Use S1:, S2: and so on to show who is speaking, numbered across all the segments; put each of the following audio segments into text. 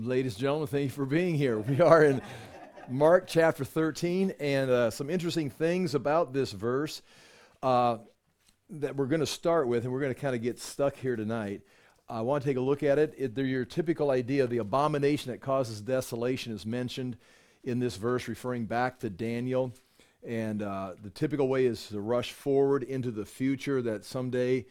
S1: Ladies and gentlemen, thank you for being here. We are in Mark chapter 13, and some interesting things about this verse that we're going to start with, and we're going to kind of get stuck here tonight. I want to take a look at it. They're your typical idea. The abomination that causes desolation is mentioned in this verse, referring back to Daniel. And the typical way is to rush forward into the future, that someday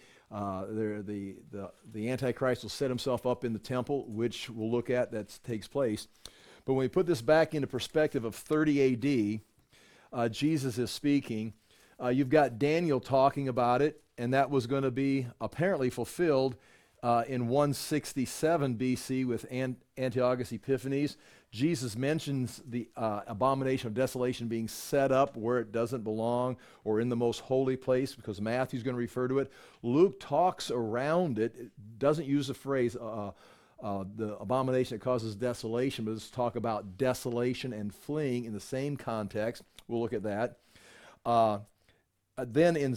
S1: the Antichrist will set himself up in the temple, which we'll look at that takes place. But when we put this back into perspective of 30 AD, Jesus is speaking. You've got Daniel talking about it, and that was going to be apparently fulfilled in 167 BC with Antiochus Epiphanes. Jesus mentions the abomination of desolation being set up where it doesn't belong or in the most holy place, because Matthew's going to refer to it. Luke talks around it. It doesn't use the phrase the abomination that causes desolation, but let's talk about desolation and fleeing in the same context. We'll look at that. Then in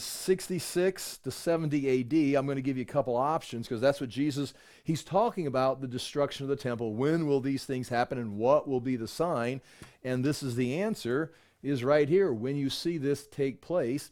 S1: 66 to 70 AD, I'm going to give you a couple options, because that's what Jesus, he's talking about the destruction of the temple. When will these things happen, and what will be the sign? And this is the answer, is right here. When you see this take place,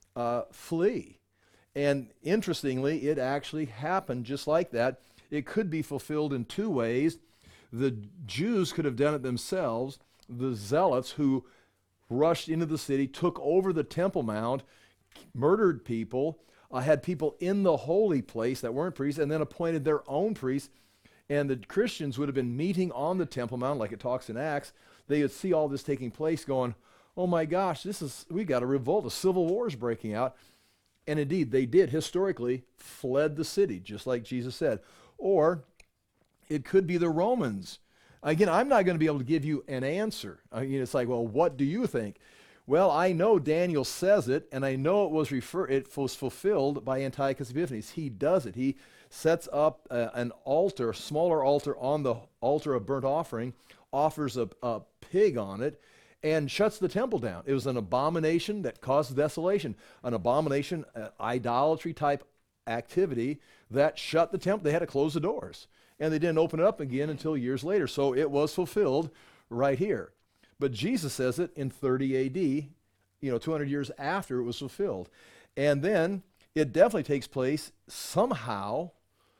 S1: flee. And interestingly, it actually happened just like that. It could be fulfilled in two ways. The Jews could have done it themselves. The zealots who rushed into the city, took over the Temple Mount, murdered people, had people in the holy place that weren't priests, and then appointed their own priests. And the Christians would have been meeting on the Temple Mount, like it talks in Acts. They would see all this taking place, going, oh my gosh, we got a revolt, a civil war is breaking out. And indeed, they did historically fled the city, just like Jesus said. Or it could be the Romans. Again, I'm not going to be able to give you an answer. It's like, well, what do you think? Well, I know Daniel says it, and I know it was fulfilled by Antiochus Epiphanes. He does it. He sets up an altar, a smaller altar on the altar of burnt offering, offers a pig on it, and shuts the temple down. It was an abomination that caused desolation, an abomination, idolatry type activity that shut the temple. They had to close the doors, and they didn't open it up again until years later. So it was fulfilled right here. But Jesus says it in 30 AD, 200 years after it was fulfilled. And then it definitely takes place somehow,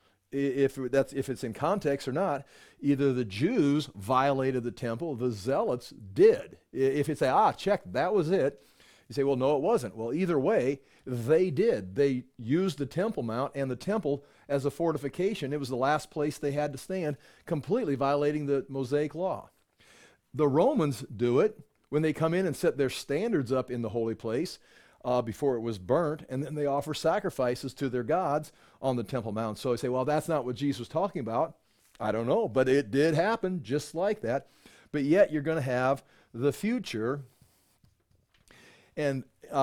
S1: if it's in context or not. Either the Jews violated the temple, the zealots did. If it's check, that was it. You say, well, no, it wasn't. Well, either way, they did. They used the Temple Mount and the temple as a fortification. It was the last place they had to stand, completely violating the Mosaic law. The Romans do it when they come in and set their standards up in the holy place before it was burnt, and then they offer sacrifices to their gods on the Temple Mount. So I say, well, that's not what Jesus was talking about. I don't know, but it did happen just like that. But yet you're going to have the future. And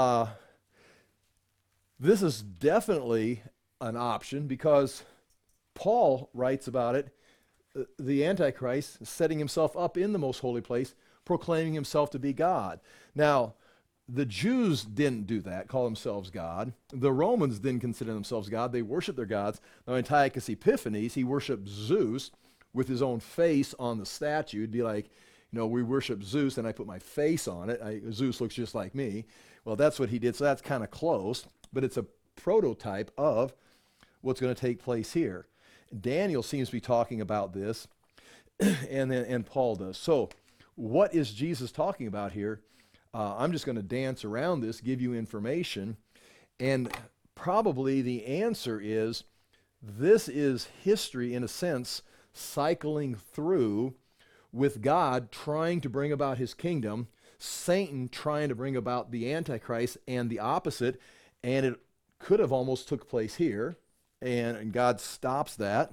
S1: this is definitely an option, because Paul writes about it. The Antichrist setting himself up in the most holy place, proclaiming himself to be God. Now, the Jews didn't do that, call themselves God. The Romans didn't consider themselves God. They worshiped their gods. Now, Antiochus Epiphanes, he worshiped Zeus with his own face on the statue. It'd be like, we worship Zeus, and I put my face on it. Zeus looks just like me. Well, that's what he did, so that's kind of close, but it's a prototype of what's going to take place here. Daniel seems to be talking about this, and Paul does. So what is Jesus talking about here? I'm just going to dance around this, give you information, and probably the answer is this is history, in a sense, cycling through with God trying to bring about his kingdom, Satan trying to bring about the Antichrist and the opposite, and it could have almost took place here, and God stops that.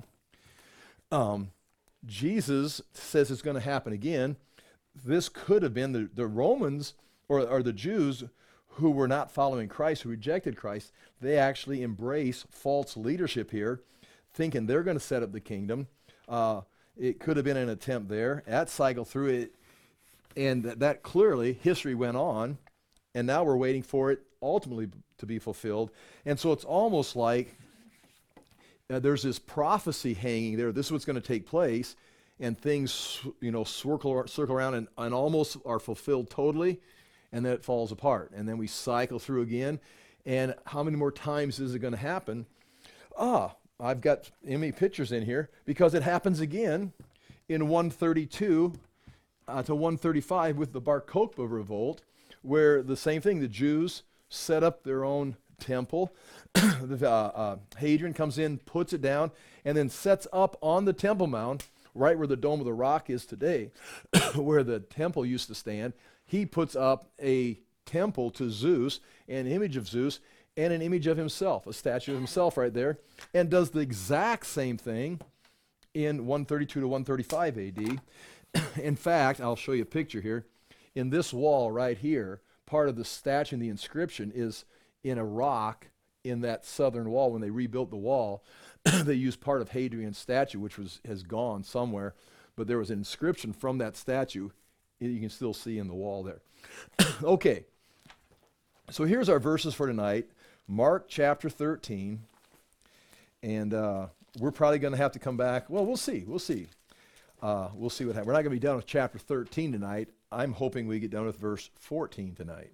S1: Jesus says it's going to happen again. This could have been the Romans or the Jews who were not following Christ, who rejected Christ. They actually embrace false leadership here, thinking they're going to set up the kingdom. It could have been an attempt there. That cycle through it, and that clearly history went on, and now we're waiting for it ultimately to be fulfilled. And so it's almost like there's this prophecy hanging there. This is what's going to take place. and things, circle around and almost are fulfilled totally, and then it falls apart. And then we cycle through again. And how many more times is it going to happen? I've got many pictures in here because it happens again in 132 to 135 with the Bar Kokhba revolt, where the same thing, the Jews set up their own temple. Hadrian comes in, puts it down, and then sets up on the Temple Mount, right where the Dome of the Rock is today, where the temple used to stand. He puts up a temple to Zeus, an image of Zeus, and an image of himself, a statue of himself right there, and does the exact same thing in 132 to 135 AD. In fact, I'll show you a picture here. In this wall right here, part of the statue and the inscription is in a rock in that southern wall. When they rebuilt the wall, they used part of Hadrian's statue, which has gone somewhere, but there was an inscription from that statue you can still see in the wall there. Okay, so here's our verses for tonight. Mark chapter 13, and we're probably going to have to come back. Well, we'll see. We'll see what happens. We're not going to be done with chapter 13 tonight. I'm hoping we get done with verse 14 tonight.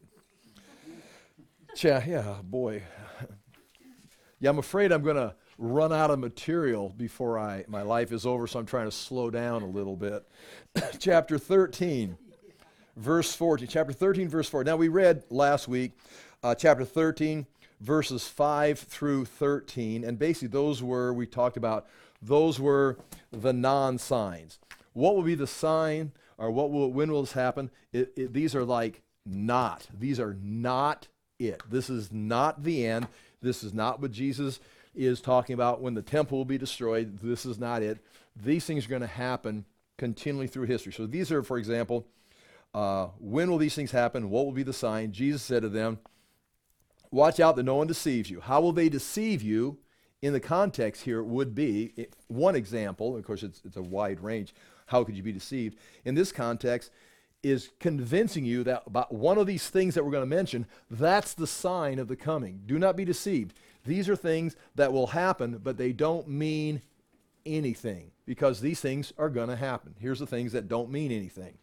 S1: Yeah, boy. Yeah, I'm afraid I'm going to run out of material before my life is over, so I'm trying to slow down a little bit. Chapter 13, verse 14. Chapter 13, verse 4. Now, we read last week chapter 13, verses 5 through 13, and basically those were the non-signs. What will be the sign, or when will this happen? These are these are not it. This is not the end. This is not what Jesus is talking about when the temple will be destroyed. This is not it. These things are going to happen continually through history. So these are, for example, when will these things happen? What will be the sign? Jesus said to them, watch out that no one deceives you. How will they deceive you? In the context here would be, one example, of course it's a wide range, how could you be deceived? In this context, is convincing you that about one of these things that we're going to mention, that's the sign of the coming. Do not be deceived. These are things that will happen, but they don't mean anything, because these things are going to happen. Here's the things that don't mean anything.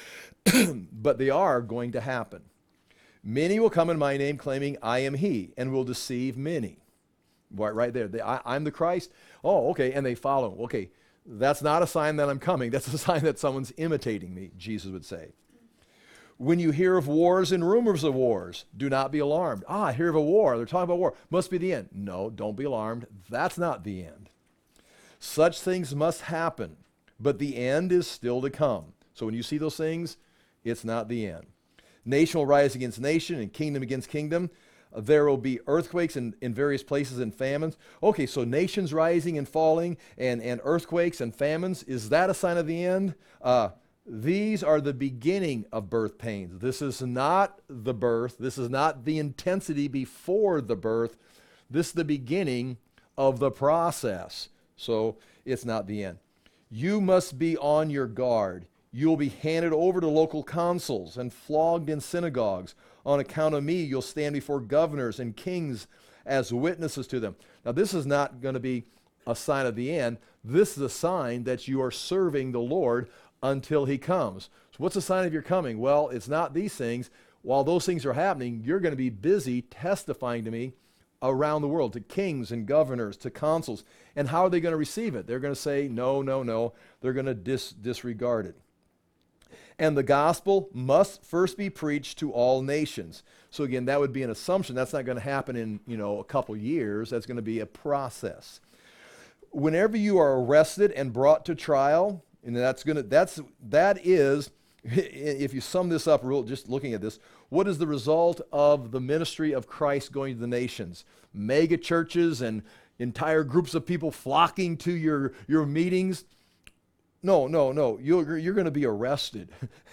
S1: But they are going to happen. Many will come in my name claiming I am he, and will deceive many. Right there. I'm the Christ. Oh, okay. And they follow. Okay. That's not a sign that I'm coming. That's a sign that someone's imitating me, Jesus would say. When you hear of wars and rumors of wars, do not be alarmed. I hear of a war. They're talking about war. Must be the end. No, don't be alarmed. That's not the end. Such things must happen, but the end is still to come. So when you see those things, it's not the end. Nation will rise against nation and kingdom against kingdom. There will be earthquakes in various places and famines. Okay, so nations rising and falling and earthquakes and famines, is that a sign of the end? These are the beginning of birth pains. This is not the birth. This is not the intensity before the birth. This is the beginning of the process. So it's not the end. You must be on your guard. You'll be handed over to local consuls and flogged in synagogues. On account of me, you'll stand before governors and kings as witnesses to them. Now, this is not going to be a sign of the end. This is a sign that you are serving the Lord until he comes. So what's the sign of your coming? Well, it's not these things. While those things are happening, you're going to be busy testifying to me around the world, to kings and governors, to consuls. And how are they going to receive it? They're going to say, no, no, no. They're going to disregard it. And the gospel must first be preached to all nations. So again, that would be an assumption. That's not going to happen in, a couple years. That's going to be a process. Whenever you are arrested and brought to trial, and that is, if you sum this up, just looking at this, what is the result of the ministry of Christ going to the nations? Mega churches and entire groups of people flocking to your meetings? No. You're going to be arrested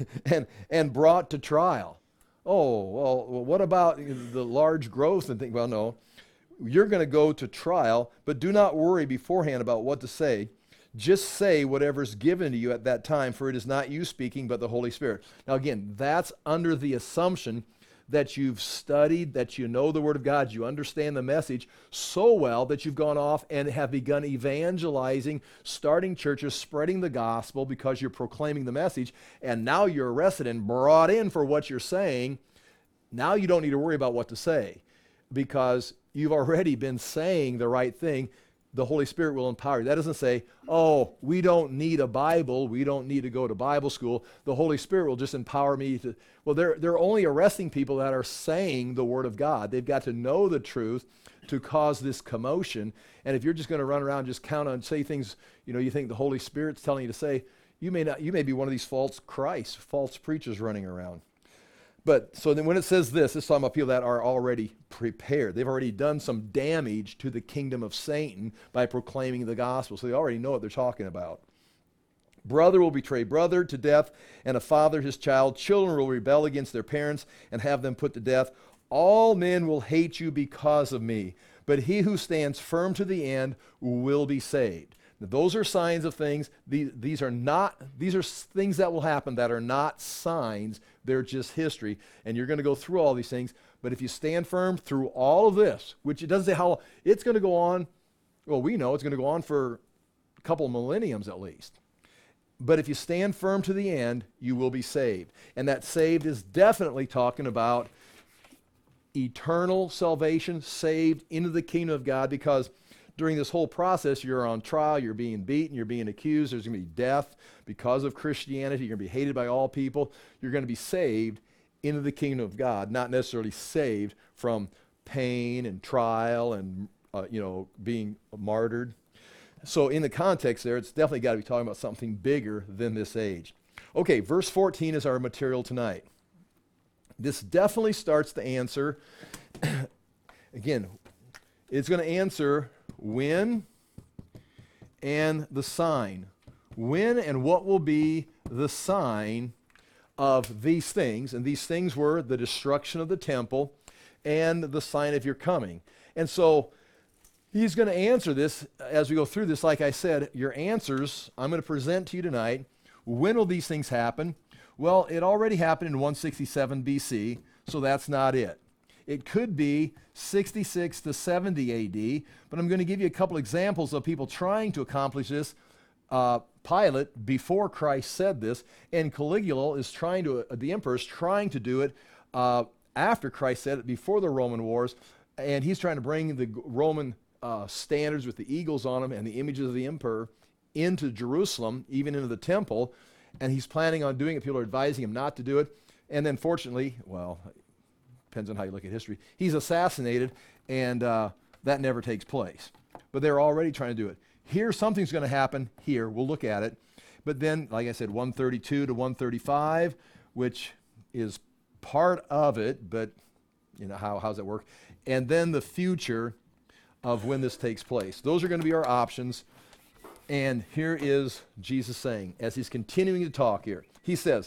S1: and brought to trial. Oh, well, what about the large growth and things? Well, no. You're going to go to trial, but do not worry beforehand about what to say. Just say whatever's given to you at that time, for it is not you speaking, but the Holy Spirit. Now, again, that's under the assumption that you've studied, that you know the Word of God, you understand the message so well that you've gone off and have begun evangelizing, starting churches, spreading the gospel because you're proclaiming the message, and now you're arrested and brought in for what you're saying. Now you don't need to worry about what to say because you've already been saying the right thing. The Holy Spirit will empower you. That doesn't say, oh, we don't need a Bible. We don't need to go to Bible school. The Holy Spirit will just empower me to. Well, they're only arresting people that are saying the Word of God. They've got to know the truth to cause this commotion. And if you're just going to run around and just count on, say things, you think the Holy Spirit's telling you to say, you may be one of these false Christs, false preachers running around. But so then when it says this is talking about people that are already prepared. They've already done some damage to the kingdom of Satan by proclaiming the gospel. So they already know what they're talking about. Brother will betray brother to death, and a father his child. Children will rebel against their parents and have them put to death. All men will hate you because of me, but he who stands firm to the end will be saved. Now, those are signs of things. These are things that will happen that are not signs. They're just history. And you're going to go through all these things. But if you stand firm through all of this, which it doesn't say how long, it's going to go on. Well, we know it's going to go on for a couple of millenniums at least. But if you stand firm to the end, you will be saved. And that saved is definitely talking about eternal salvation, saved into the kingdom of God, because during this whole process, you're on trial, you're being beaten, you're being accused, there's going to be death because of Christianity, you're going to be hated by all people, you're going to be saved into the kingdom of God, not necessarily saved from pain and trial and, being martyred. So in the context there, it's definitely got to be talking about something bigger than this age. Okay, verse 14 is our material tonight. This definitely starts to answer, again, it's going to answer when and the sign. When and what will be the sign of these things? And these things were the destruction of the temple and the sign of your coming. And so he's going to answer this as we go through this. Like I said, your answers I'm going to present to you tonight. When will these things happen? Well, it already happened in 167 BC, so that's not it. It could be 66 to 70 AD, but I'm going to give you a couple examples of people trying to accomplish this. Pilate, before Christ said this, and Caligula is the emperor is trying to do it after Christ said it, before the Roman wars, and he's trying to bring the Roman standards with the eagles on them and the images of the emperor into Jerusalem, even into the temple, and he's planning on doing it. People are advising him not to do it, and then fortunately, well, depends on how you look at history, he's assassinated, and that never takes place. But they're already trying to do it. Here, something's going to happen here. We'll look at it. But then, like I said, 132 to 135, which is part of it, but how's that work? And then the future of when this takes place. Those are going to be our options. And here is Jesus saying, as he's continuing to talk here, he says,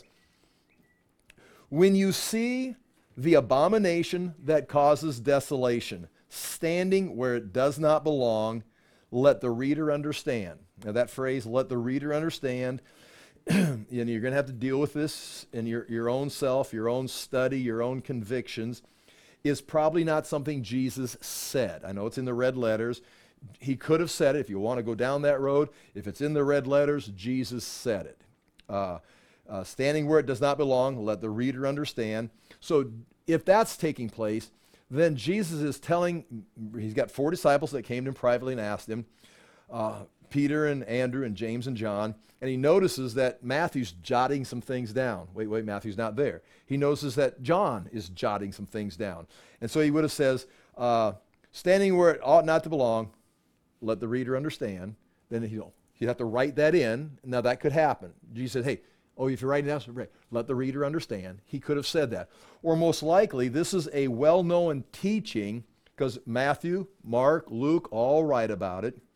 S1: when you see the abomination that causes desolation, standing where it does not belong, let the reader understand. Now that phrase, let the reader understand, and you're going to have to deal with this in your own self, your own study, your own convictions, is probably not something Jesus said. I know it's in the red letters. He could have said it. If you want to go down that road, if it's in the red letters, Jesus said it. Standing where it does not belong, let the reader understand. So if that's taking place, then Jesus is telling, he's got 4 disciples that came to him privately and asked him, Peter and Andrew and James and John, and he notices that Matthew's jotting some things down. Wait, Matthew's not there. He notices that John is jotting some things down. And so he would have says, standing where it ought not to belong, let the reader understand. Then he'd have to write that in. Now that could happen. Jesus said, hey, if you're writing it down, let the reader understand. He could have said that. Or most likely, this is a well-known teaching, because Matthew, Mark, Luke all write about it,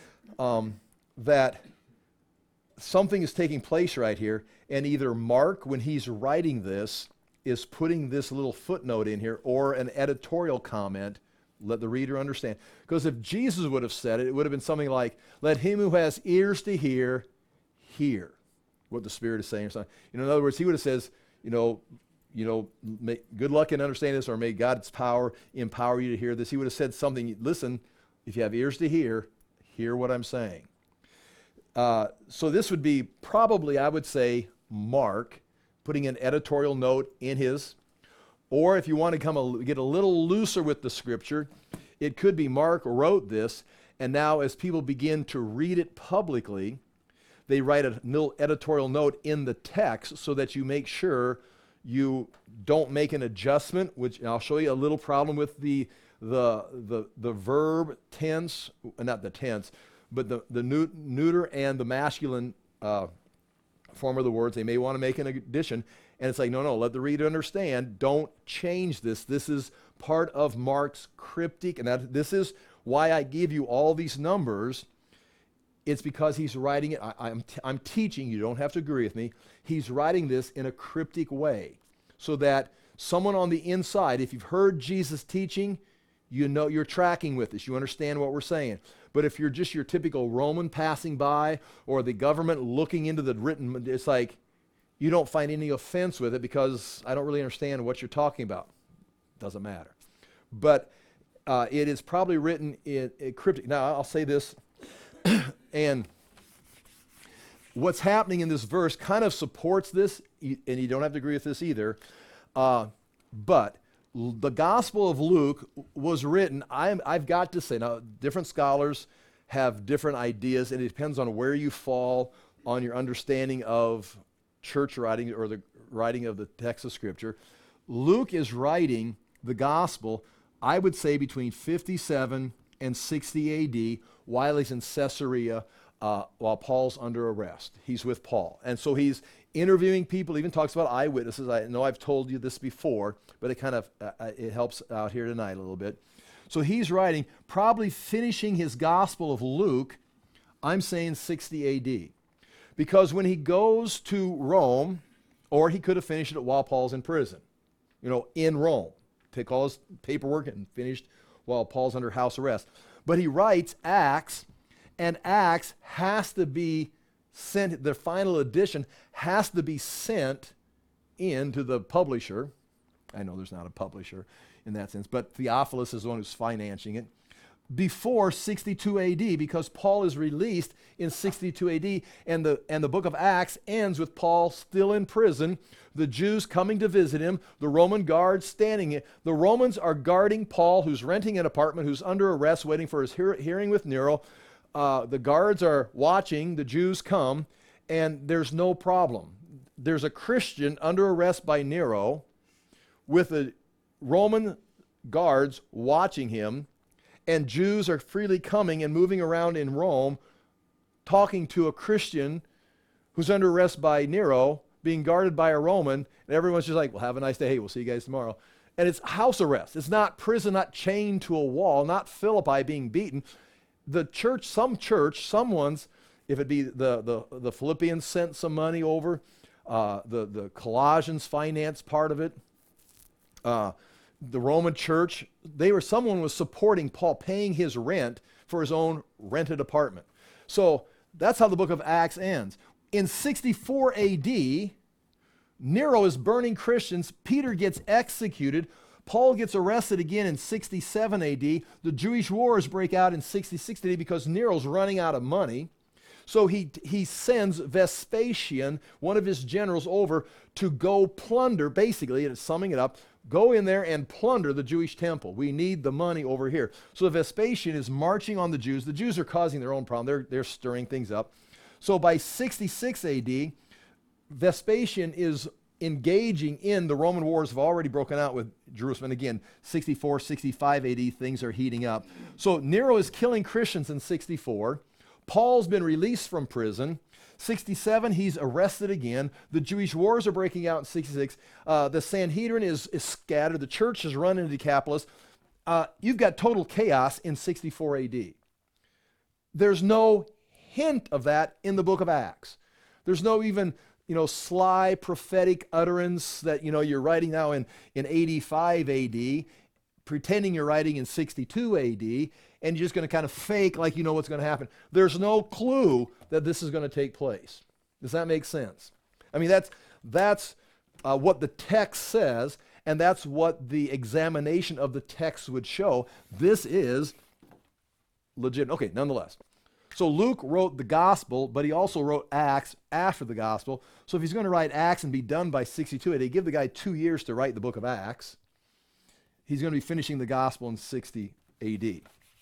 S1: that something is taking place right here, and either Mark, when he's writing this, is putting this little footnote in here, or an editorial comment, let the reader understand. Because if Jesus would have said it, it would have been something like, let him who has ears to hear, hear what the Spirit is saying or something. In other words, he would have says, you good luck in understanding this, or may God's power empower you to hear this. He would have said something, listen, if you have ears to hear what I'm saying. So this would be probably, I would say, Mark, putting an editorial note in his, or if you want to get a little looser with the scripture, it could be Mark wrote this, and now as people begin to read it publicly, they write a little editorial note in the text so that you make sure you don't make an adjustment, which I'll show you a little problem with the verb tense, not the tense, but the neuter and the masculine form of the words. They may want to make an addition, and it's like, no, let the reader understand. Don't change this. This is part of Mark's cryptic, and this is why I give you all these numbers. It's because he's writing it. I'm teaching. You don't have to agree with me. He's writing this in a cryptic way so that someone on the inside, if you've heard Jesus teaching, you know you're tracking with this. You understand what we're saying. But if you're just your typical Roman passing by or the government looking into the written, it's like you don't find any offense with it because I don't really understand what you're talking about. Doesn't matter. But it is probably written in cryptic. Now, I'll say this. And what's happening in this verse kind of supports this, and you don't have to agree with this either. But the Gospel of Luke was written, I've got to say, now different scholars have different ideas, and it depends on where you fall on your understanding of church writing or the writing of the text of Scripture. Luke is writing the Gospel, I would say, between 57 and 60 A.D., while he's in Caesarea, while Paul's under arrest. He's with Paul. And so he's interviewing people, even talks about eyewitnesses. I know I've told you this before, but it kind of it helps out here tonight a little bit. So he's writing, probably finishing his Gospel of Luke, I'm saying 60 A.D. Because when he goes to Rome, or he could have finished it while Paul's in prison, in Rome. Take all his paperwork and finished while Paul's under house arrest. But he writes Acts, and Acts has to be sent, the final edition has to be sent in to the publisher. I know there's not a publisher in that sense, but Theophilus is the one who's financing it, before 62 AD, because Paul is released in 62 AD, and the book of Acts ends with Paul still in prison, the Jews coming to visit him, the Roman guards standing it. The Romans are guarding Paul, who's renting an apartment, who's under arrest, waiting for his hearing with Nero. The guards are watching the Jews come, and there's no problem. There's a Christian under arrest by Nero with the Roman guards watching him, and Jews are freely coming and moving around in Rome, talking to a Christian who's under arrest by Nero, being guarded by a Roman, and everyone's just like, well, have a nice day. Hey, we'll see you guys tomorrow. And it's house arrest. It's not prison, not chained to a wall, not Philippi being beaten. The church, someone's, if it be the Philippians sent some money over, the Colossians finance part of it, the Roman church, someone was supporting Paul, paying his rent for his own rented apartment. So that's how the book of Acts ends. In 64 AD, Nero is burning Christians. Peter gets executed. Paul gets arrested again in 67 AD. The Jewish wars break out in 66 AD because Nero's running out of money. So he sends Vespasian, one of his generals, over to go plunder, basically, and summing it up, go in there and plunder the Jewish temple. We need the money over here. So Vespasian is marching on the Jews. The Jews are causing their own problem. They're stirring things up. So by 66 AD, Vespasian is engaging in the Roman wars have already broken out with Jerusalem. And again, 64, 65 AD, things are heating up. So Nero is killing Christians in 64. Paul's been released from prison. 67, he's arrested again. The Jewish wars are breaking out in 66. The Sanhedrin is scattered. The church has run into Decapolis. You've got total chaos in 64 AD. There's no hint of that in the book of Acts. There's no even, sly prophetic utterance that, you're writing now in 85 AD, pretending you're writing in 62 AD, and you're just going to kind of fake like you know what's going to happen. There's no clue that this is going to take place. Does that make sense? I mean, that's what the text says, and that's what the examination of the text would show. This is legit. Okay, nonetheless. So Luke wrote the gospel, but he also wrote Acts after the gospel. So if he's going to write Acts and be done by 62 AD, give the guy 2 years to write the book of Acts. He's going to be finishing the gospel in 60 AD.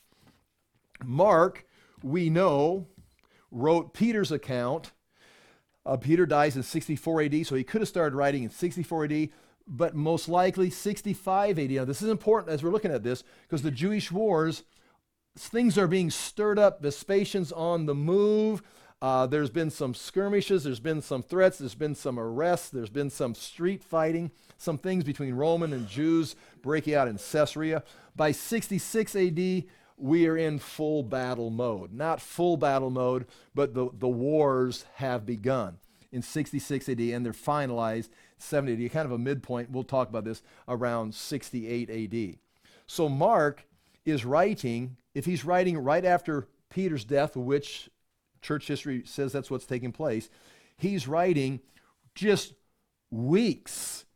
S1: Mark, we know, wrote Peter's account. Peter dies in 64 AD, so he could have started writing in 64 AD, but most likely 65 AD. Now, this is important as we're looking at this, because the Jewish wars, things are being stirred up. Vespasian's on the move. There's been some skirmishes. There's been some threats. There's been some arrests. There's been some street fighting, some things between Roman and Jews breaking out in Caesarea. By 66 AD, we are in full battle mode. Not full battle mode, but the wars have begun in 66 AD, and they're finalized 70 AD, kind of a midpoint. We'll talk about this around 68 AD. So Mark is writing, if he's writing right after Peter's death, which church history says that's what's taking place, he's writing just weeks,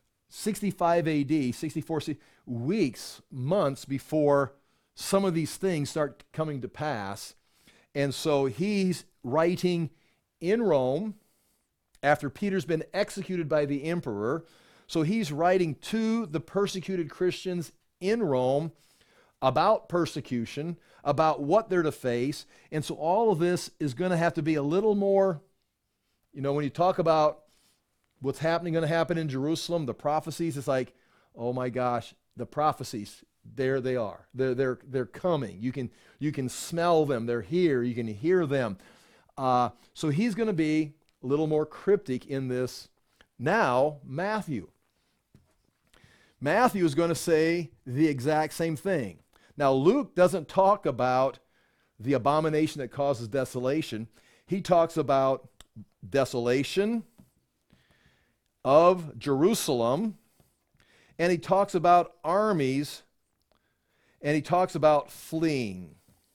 S1: 65 AD, 64 weeks, months before some of these things start coming to pass. And so he's writing in Rome after Peter's been executed by the emperor. So he's writing to the persecuted Christians in Rome about persecution, about what they're to face. And so all of this is going to have to be a little more, when you talk about what's going to happen in Jerusalem, the prophecies, it's like, oh my gosh, the prophecies, there they are. They're coming. You can smell them. They're here. You can hear them. So he's going to be a little more cryptic in this. Now, Matthew is going to say the exact same thing. Now, Luke doesn't talk about the abomination that causes desolation. He talks about desolation of Jerusalem, and he talks about armies, and he talks about fleeing.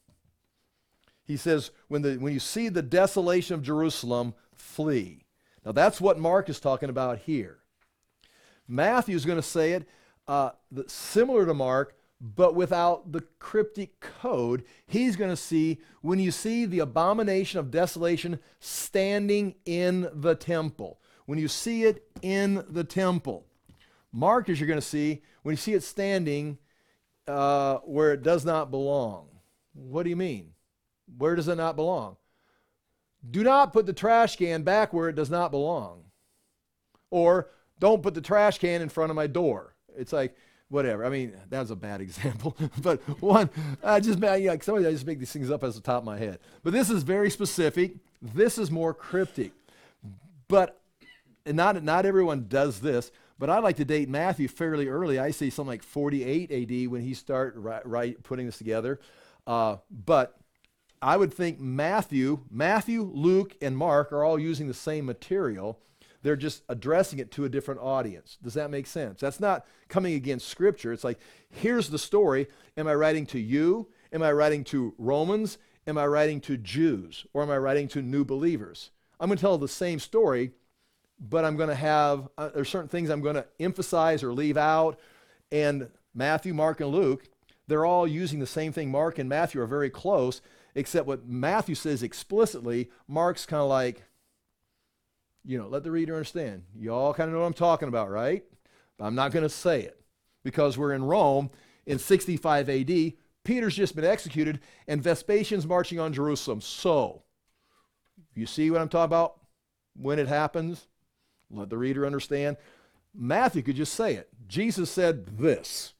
S1: He says, when you see the desolation of Jerusalem, flee. Now, that's what Mark is talking about here. Matthew is going to say it similar to Mark, but without the cryptic code. He's going to see, when you see the abomination of desolation standing in the temple, when you see it in the temple. Mark, as you're going to see, when you see it standing where it does not belong. What do you mean? Where does it not belong? Do not put the trash can back where it does not belong. Or don't put the trash can in front of my door. It's like, whatever. I mean, that's a bad example. But I just make these things up as the top of my head. But this is very specific. This is more cryptic. But not everyone does this. But I like to date Matthew fairly early. I see something like 48 AD when he started putting this together. But I would think Matthew, Luke, and Mark are all using the same material. They're just addressing it to a different audience. Does that make sense? That's not coming against Scripture. It's like, here's the story. Am I writing to you? Am I writing to Romans? Am I writing to Jews? Or am I writing to new believers? I'm going to tell the same story, but I'm going to have, there's certain things I'm going to emphasize or leave out. And Matthew, Mark, and Luke, they're all using the same thing. Mark and Matthew are very close, except what Matthew says explicitly, Mark's kind of like, let the reader understand. You all kind of know what I'm talking about, right? But I'm not going to say it because we're in Rome in 65 AD. Peter's just been executed and Vespasian's marching on Jerusalem. So, you see what I'm talking about when it happens? Let the reader understand. Matthew could just say it. Jesus said this.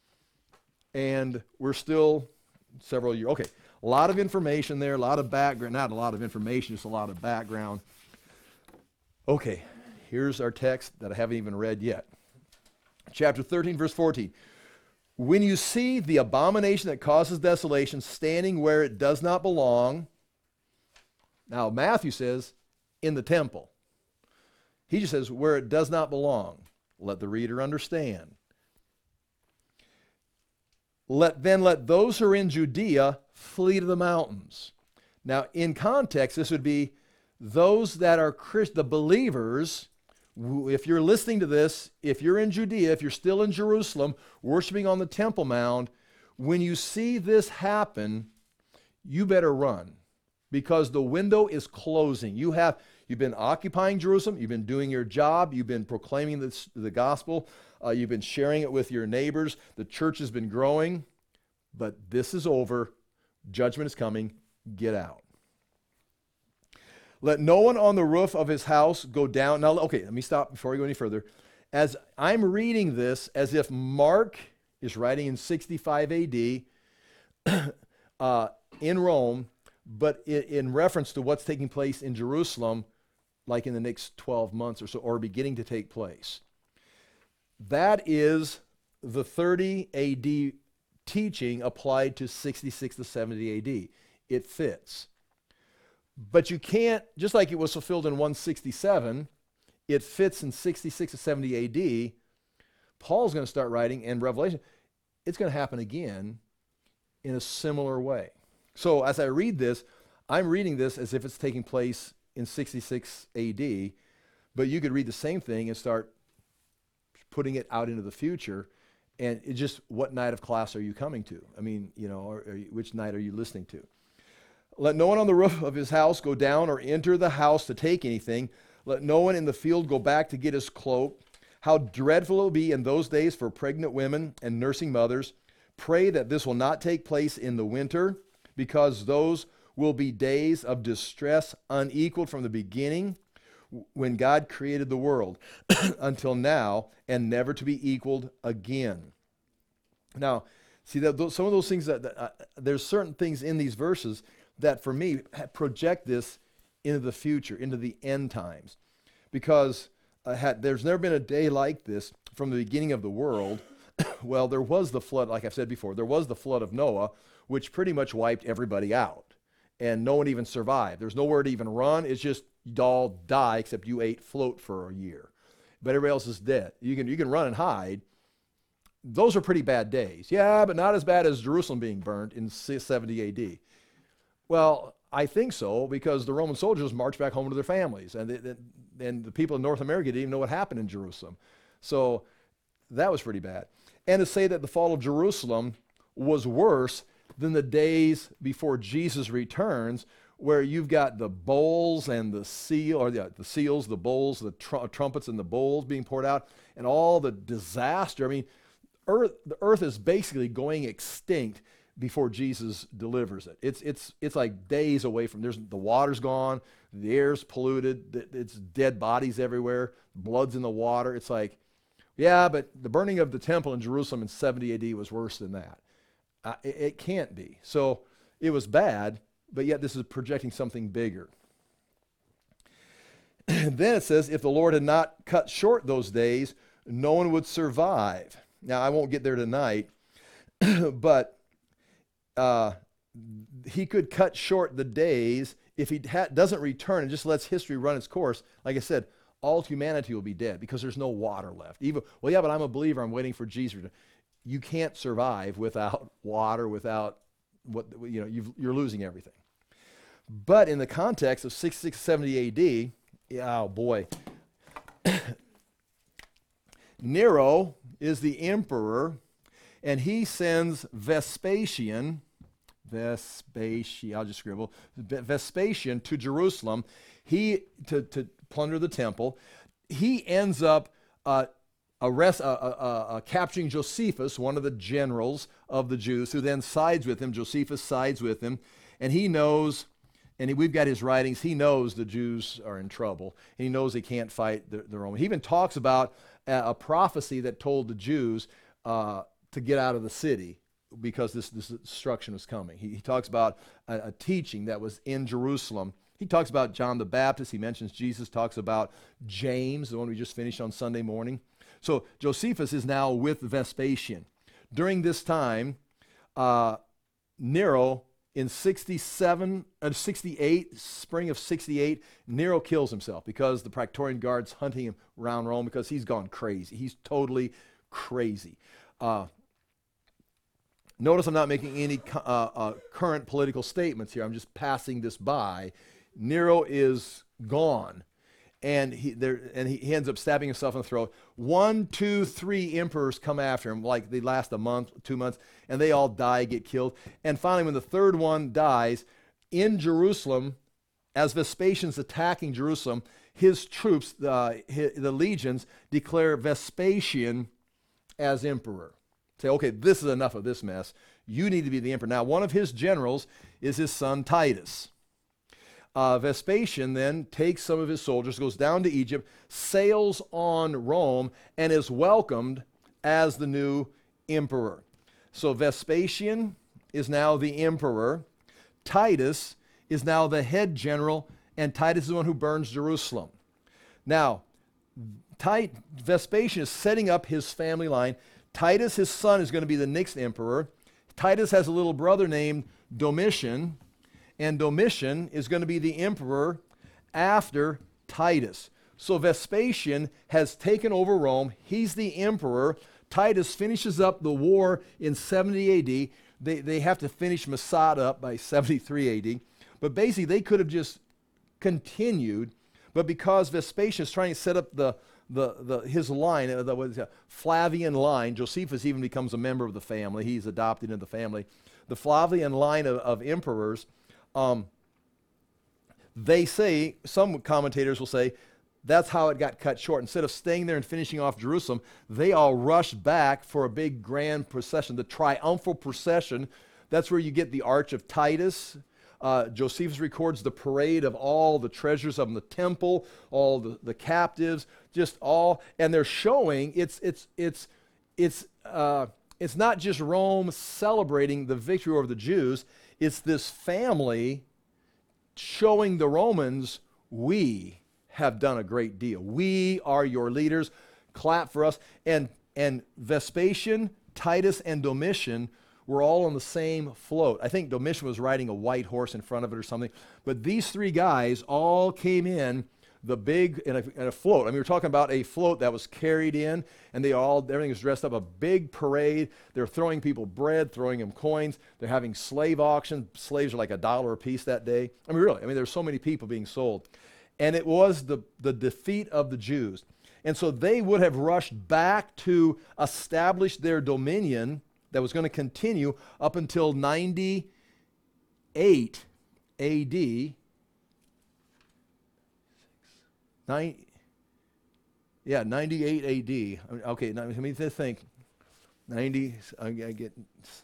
S1: And we're still several years. Okay, a lot of information there, a lot of background. Not a lot of information, just a lot of background. Okay, here's our text that I haven't even read yet. Chapter 13, verse 14. When you see the abomination that causes desolation standing where it does not belong, now Matthew says, in the temple. He just says, where it does not belong. Let the reader understand. Let those who are in Judea flee to the mountains. Now, in context, this would be those that are the believers If you're listening to this, if you're in Judea, if you're still in Jerusalem, worshiping on the Temple Mount, when you see this happen, you better run because the window is closing. You've been occupying Jerusalem. You've been doing your job. You've been proclaiming the gospel. You've been sharing it with your neighbors. The church has been growing, but this is over. Judgment is coming. Get out. Let no one on the roof of his house go down. Now, okay, let me stop before we go any further. As I'm reading this, as if Mark is writing in 65 AD in Rome, but in reference to what's taking place in Jerusalem, like in the next 12 months or so, or beginning to take place. That is the 30 AD teaching applied to 66 to 70 AD. It fits. But you can't, just like it was fulfilled in 167, it fits in 66 to 70 AD. Paul's going to start writing in Revelation. It's going to happen again in a similar way. So as I read this, I'm reading this as if it's taking place in 66 AD, but you could read the same thing and start putting it out into the future. And it just, what night of class are you coming to? I mean, which night are you listening to? Let no one on the roof of his house go down or enter the house to take anything. Let no one in the field go back to get his cloak. How dreadful it will be in those days for pregnant women and nursing mothers. Pray that this will not take place in the winter, because those will be days of distress unequaled from the beginning when God created the world until now, and never to be equaled again. Now, see that some of those things there's certain things in these verses that for me project this into the future, into the end times. Because there's never been a day like this from the beginning of the world. Well, there was the flood, like I've said before, there was the flood of Noah, which pretty much wiped everybody out. And no one even survived. There's nowhere to even run. It's just you all die except you ate float for a year. But everybody else is dead. You can run and hide. Those are pretty bad days. Yeah, but not as bad as Jerusalem being burned in 70 AD. Well, I think so, because the Roman soldiers marched back home to their families, and the people in North America didn't even know what happened in Jerusalem. So that was pretty bad. And to say that the fall of Jerusalem was worse than the days before Jesus returns, where you've got the bowls and the seals, the bowls, the trumpets and the bowls being poured out, and all the disaster. I mean, the earth is basically going extinct before Jesus delivers it. It's like days away from, the water's gone, the air's polluted, it's dead bodies everywhere, blood's in the water. It's like, yeah, but the burning of the temple in Jerusalem in 70 AD was worse than that. It can't be. So it was bad, but yet this is projecting something bigger. Then it says, if the Lord had not cut short those days, no one would survive. Now, I won't get there tonight, but he could cut short the days if he doesn't return and just lets history run its course. Like I said, all humanity will be dead because there's no water left. Well, yeah, but I'm a believer. I'm waiting for Jesus. You can't survive without water, without you're losing everything. But in the context of 6670 AD, oh boy, Nero is the emperor, and he sends Vespasian, I'll just scribble, Vespasian to Jerusalem, to plunder the temple. He ends up capturing Josephus, one of the generals of the Jews, who then sides with him. Josephus sides with him, and he knows, and we've got his writings, he knows the Jews are in trouble. And he knows they can't fight the Romans. He even talks about a prophecy that told the Jews to get out of the city because this destruction was coming. He talks about a teaching that was in Jerusalem. He talks about John the Baptist. He mentions Jesus, talks about James, the one we just finished on Sunday morning. So Josephus is now with Vespasian. During this time, Nero, in 68, spring of 68, Nero kills himself because the Praetorian Guard's hunting him around Rome because he's gone crazy. He's totally crazy. Notice I'm not making any current political statements here. I'm just passing this by. Nero is gone. and he ends up stabbing himself in the throat. 1, 2, 3 emperors come after him, like they last a month, 2 months, and they all die, get killed. And finally, when the third one dies, in Jerusalem, as Vespasian's attacking Jerusalem, his troops, the legions, declare Vespasian as emperor. Say, okay, this is enough of this mess. You need to be the emperor. Now, one of his generals is his son Titus. Vespasian then takes some of his soldiers, goes down to Egypt, sails on Rome, and is welcomed as the new emperor. So Vespasian is now the emperor. Titus is now the head general, and Titus is the one who burns Jerusalem. Now, Vespasian is setting up his family line. Titus, his son, is going to be the next emperor. Titus has a little brother named Domitian, and Domitian is going to be the emperor after Titus. So Vespasian has taken over Rome. He's the emperor. Titus finishes up the war in 70 AD. They have to finish Masada up by 73 AD. But basically, they could have just continued. But because Vespasian is trying to set up his line, the Flavian line, Josephus even becomes a member of the family. He's adopted into the family. The Flavian line of emperors, they say, some commentators will say, that's how it got cut short. Instead of staying there and finishing off Jerusalem, they all rushed back for a big grand procession, the triumphal procession. That's where you get the Arch of Titus. Josephus records the parade of all the treasures of the temple, all the captives, just all, and they're showing it's not just Rome celebrating the victory over the Jews. It's this family showing the Romans, we have done a great deal. We are your leaders. Clap for us. And Vespasian, Titus, and Domitian were all on the same float. I think Domitian was riding a white horse in front of it or something. But these three guys all came in in a float. I mean, we're talking about a float that was carried in, and everything was dressed up, a big parade. They're throwing people bread, throwing them coins. They're having slave auctions. Slaves are like $1 a piece that day. I mean, really, there's so many people being sold. And it was the defeat of the Jews. And so they would have rushed back to establish their dominion that was going to continue up until 98 AD. 98 AD. Okay, now let me just think. 98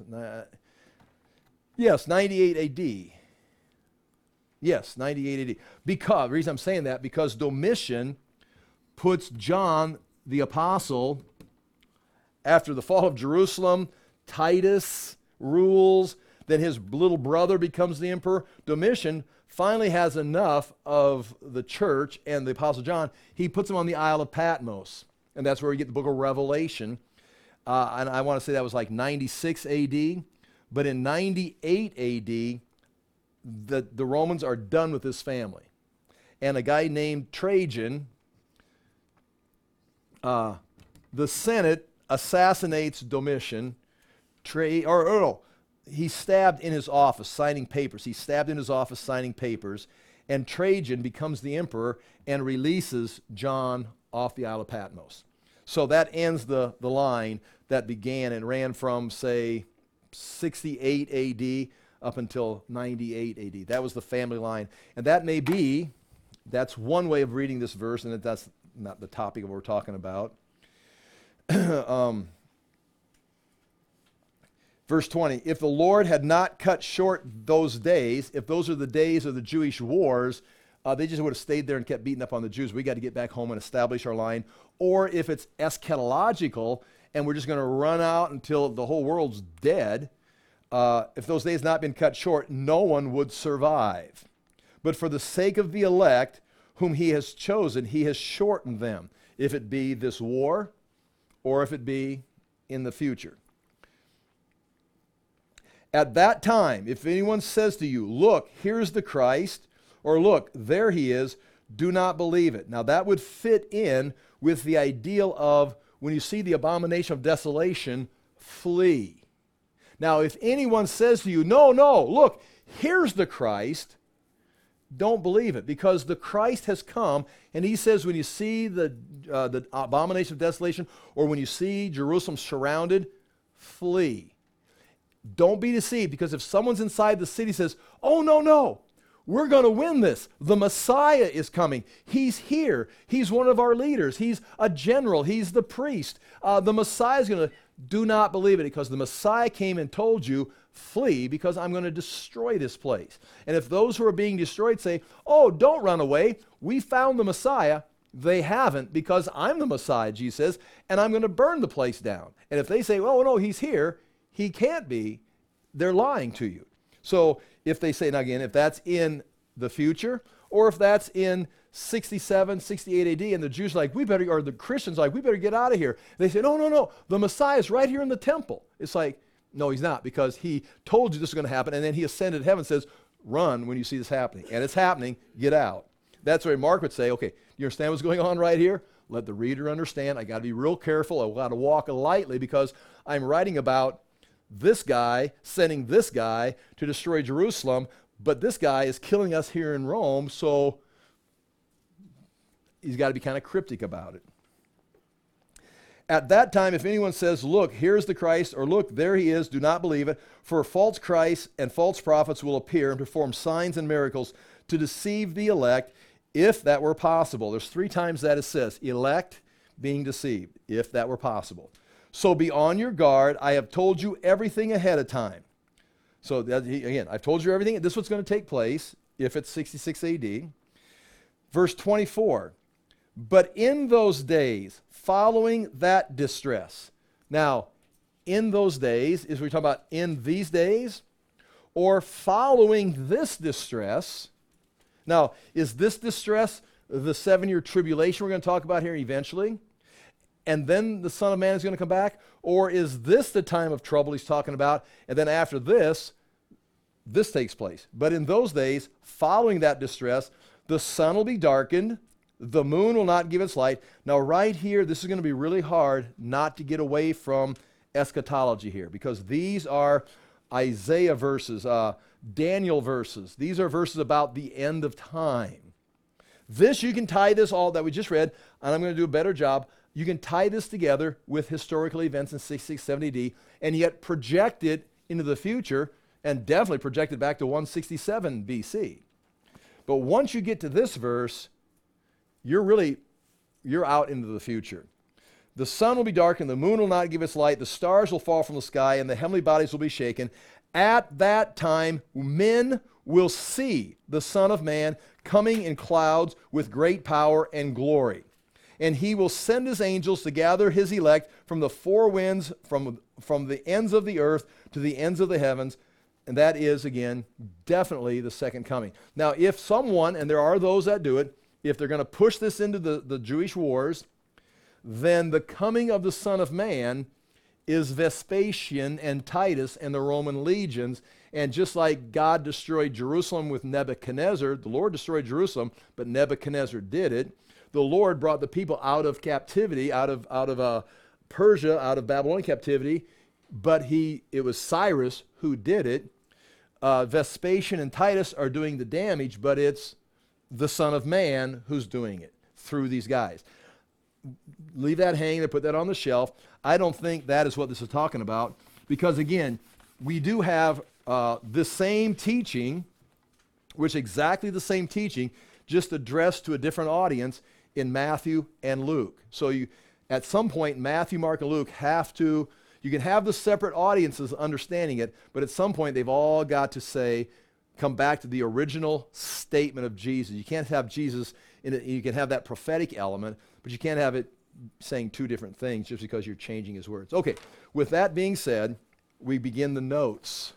S1: AD. Yes, 98 AD. The reason I'm saying that, because Domitian puts John the Apostle, after the fall of Jerusalem, Titus rules, then his little brother becomes the emperor. Domitian finally has enough of the church and the Apostle John. He puts him on the Isle of Patmos, and that's where we get the book of Revelation. And I want to say that was like 96 AD. But in 98 AD, the Romans are done with this family. And a guy named Trajan, the Senate assassinates Domitian. He's stabbed in his office signing papers. He's stabbed in his office signing papers. And Trajan becomes the emperor and releases John off the Isle of Patmos. So that ends the line that began and ran from, say, 68 AD up until 98 AD. That was the family line. And that's one way of reading this verse, and that's not the topic of what we're talking about. Verse 20, if the Lord had not cut short those days, if those are the days of the Jewish wars, they just would have stayed there and kept beating up on the Jews. We got to get back home and establish our line. Or if it's eschatological and we're just going to run out until the whole world's dead, if those days had not been cut short, no one would survive. But for the sake of the elect, whom he has chosen, he has shortened them, if it be this war or if it be in the future. At that time, if anyone says to you, look, here's the Christ, or look, there he is, do not believe it. Now that would fit in with the ideal of, when you see the abomination of desolation, flee. Now if anyone says to you, no, look, here's the Christ, don't believe it, because the Christ has come, and he says when you see the abomination of desolation, or when you see Jerusalem surrounded, flee. Don't be deceived, because if someone's inside the city says, oh, no, we're going to win this. The Messiah is coming. He's here. He's one of our leaders. He's a general. He's the priest. The Messiah is going to, do not believe it, because the Messiah came and told you, flee, because I'm going to destroy this place. And if those who are being destroyed say, oh, don't run away, we found the Messiah, they haven't, because I'm the Messiah, Jesus says, and I'm going to burn the place down. And if they say, oh, no, he's here, he can't be, they're lying to you. So if they say, now again, if that's in the future, or if that's in 67, 68 AD, and the Jews are like, or the Christians are like, we better get out of here. They say, no, the Messiah is right here in the temple. It's like, no, he's not, because he told you this is going to happen, and then he ascended to heaven and says, run when you see this happening. And it's happening, get out. That's where Mark would say, okay, you understand what's going on right here? Let the reader understand. I got to be real careful. I got to walk lightly, because I'm writing about this guy sending this guy to destroy Jerusalem, but this guy is killing us here in Rome, so he's got to be kind of cryptic about it. At that time, if anyone says, look, here's the Christ, or look, there he is, do not believe it, for false Christs and false prophets will appear and perform signs and miracles to deceive the elect, if that were possible. There's 3 times that it says, elect being deceived, if that were possible. So be on your guard. I have told you everything ahead of time. So again, I've told you everything. This is what's going to take place if it's 66 AD. Verse 24, but in those days, following that distress. Now, in those days, is we talking about in these days, or following this distress? Now, is this distress the 7-year tribulation we're going to talk about here eventually? And then the Son of Man is going to come back? Or is this the time of trouble he's talking about, and then after this takes place? But in those days, following that distress, the sun will be darkened, the moon will not give its light. Now right here, this is going to be really hard not to get away from eschatology here, because these are Isaiah verses, Daniel verses. These are verses about the end of time. This, you can tie this all that we just read, and I'm going to do a better job. You can tie this together with historical events in 66, 70 AD, and yet project it into the future, and definitely project it back to 167 BC. But once you get to this verse, you're out into the future. The sun will be darkened, the moon will not give its light, the stars will fall from the sky, and the heavenly bodies will be shaken. At that time, men will see the Son of Man coming in clouds with great power and glory. And he will send his angels to gather his elect from the 4 winds, from the ends of the earth to the ends of the heavens. And that is, again, definitely the second coming. Now, if someone, and there are those that do it, if they're going to push this into the Jewish wars, then the coming of the Son of Man is Vespasian and Titus and the Roman legions. And just like God destroyed Jerusalem with Nebuchadnezzar, the Lord destroyed Jerusalem, but Nebuchadnezzar did it. The Lord brought the people out of captivity, out of Persia, out of Babylonian captivity, but it was Cyrus who did it. Vespasian and Titus are doing the damage, but it's the Son of Man who's doing it through these guys. Leave that hanging there, put that on the shelf. I don't think that is what this is talking about, because again, we do have the same teaching, which exactly the same teaching, just addressed to a different audience in Matthew and Luke. So at some point, Matthew, Mark, and Luke you can have the separate audiences understanding it, but at some point they've all got to come back to the original statement of Jesus. You can't have Jesus in it. You can have that prophetic element, but you can't have it saying 2 different things just because you're changing his words. Okay, with that being said, we begin the notes.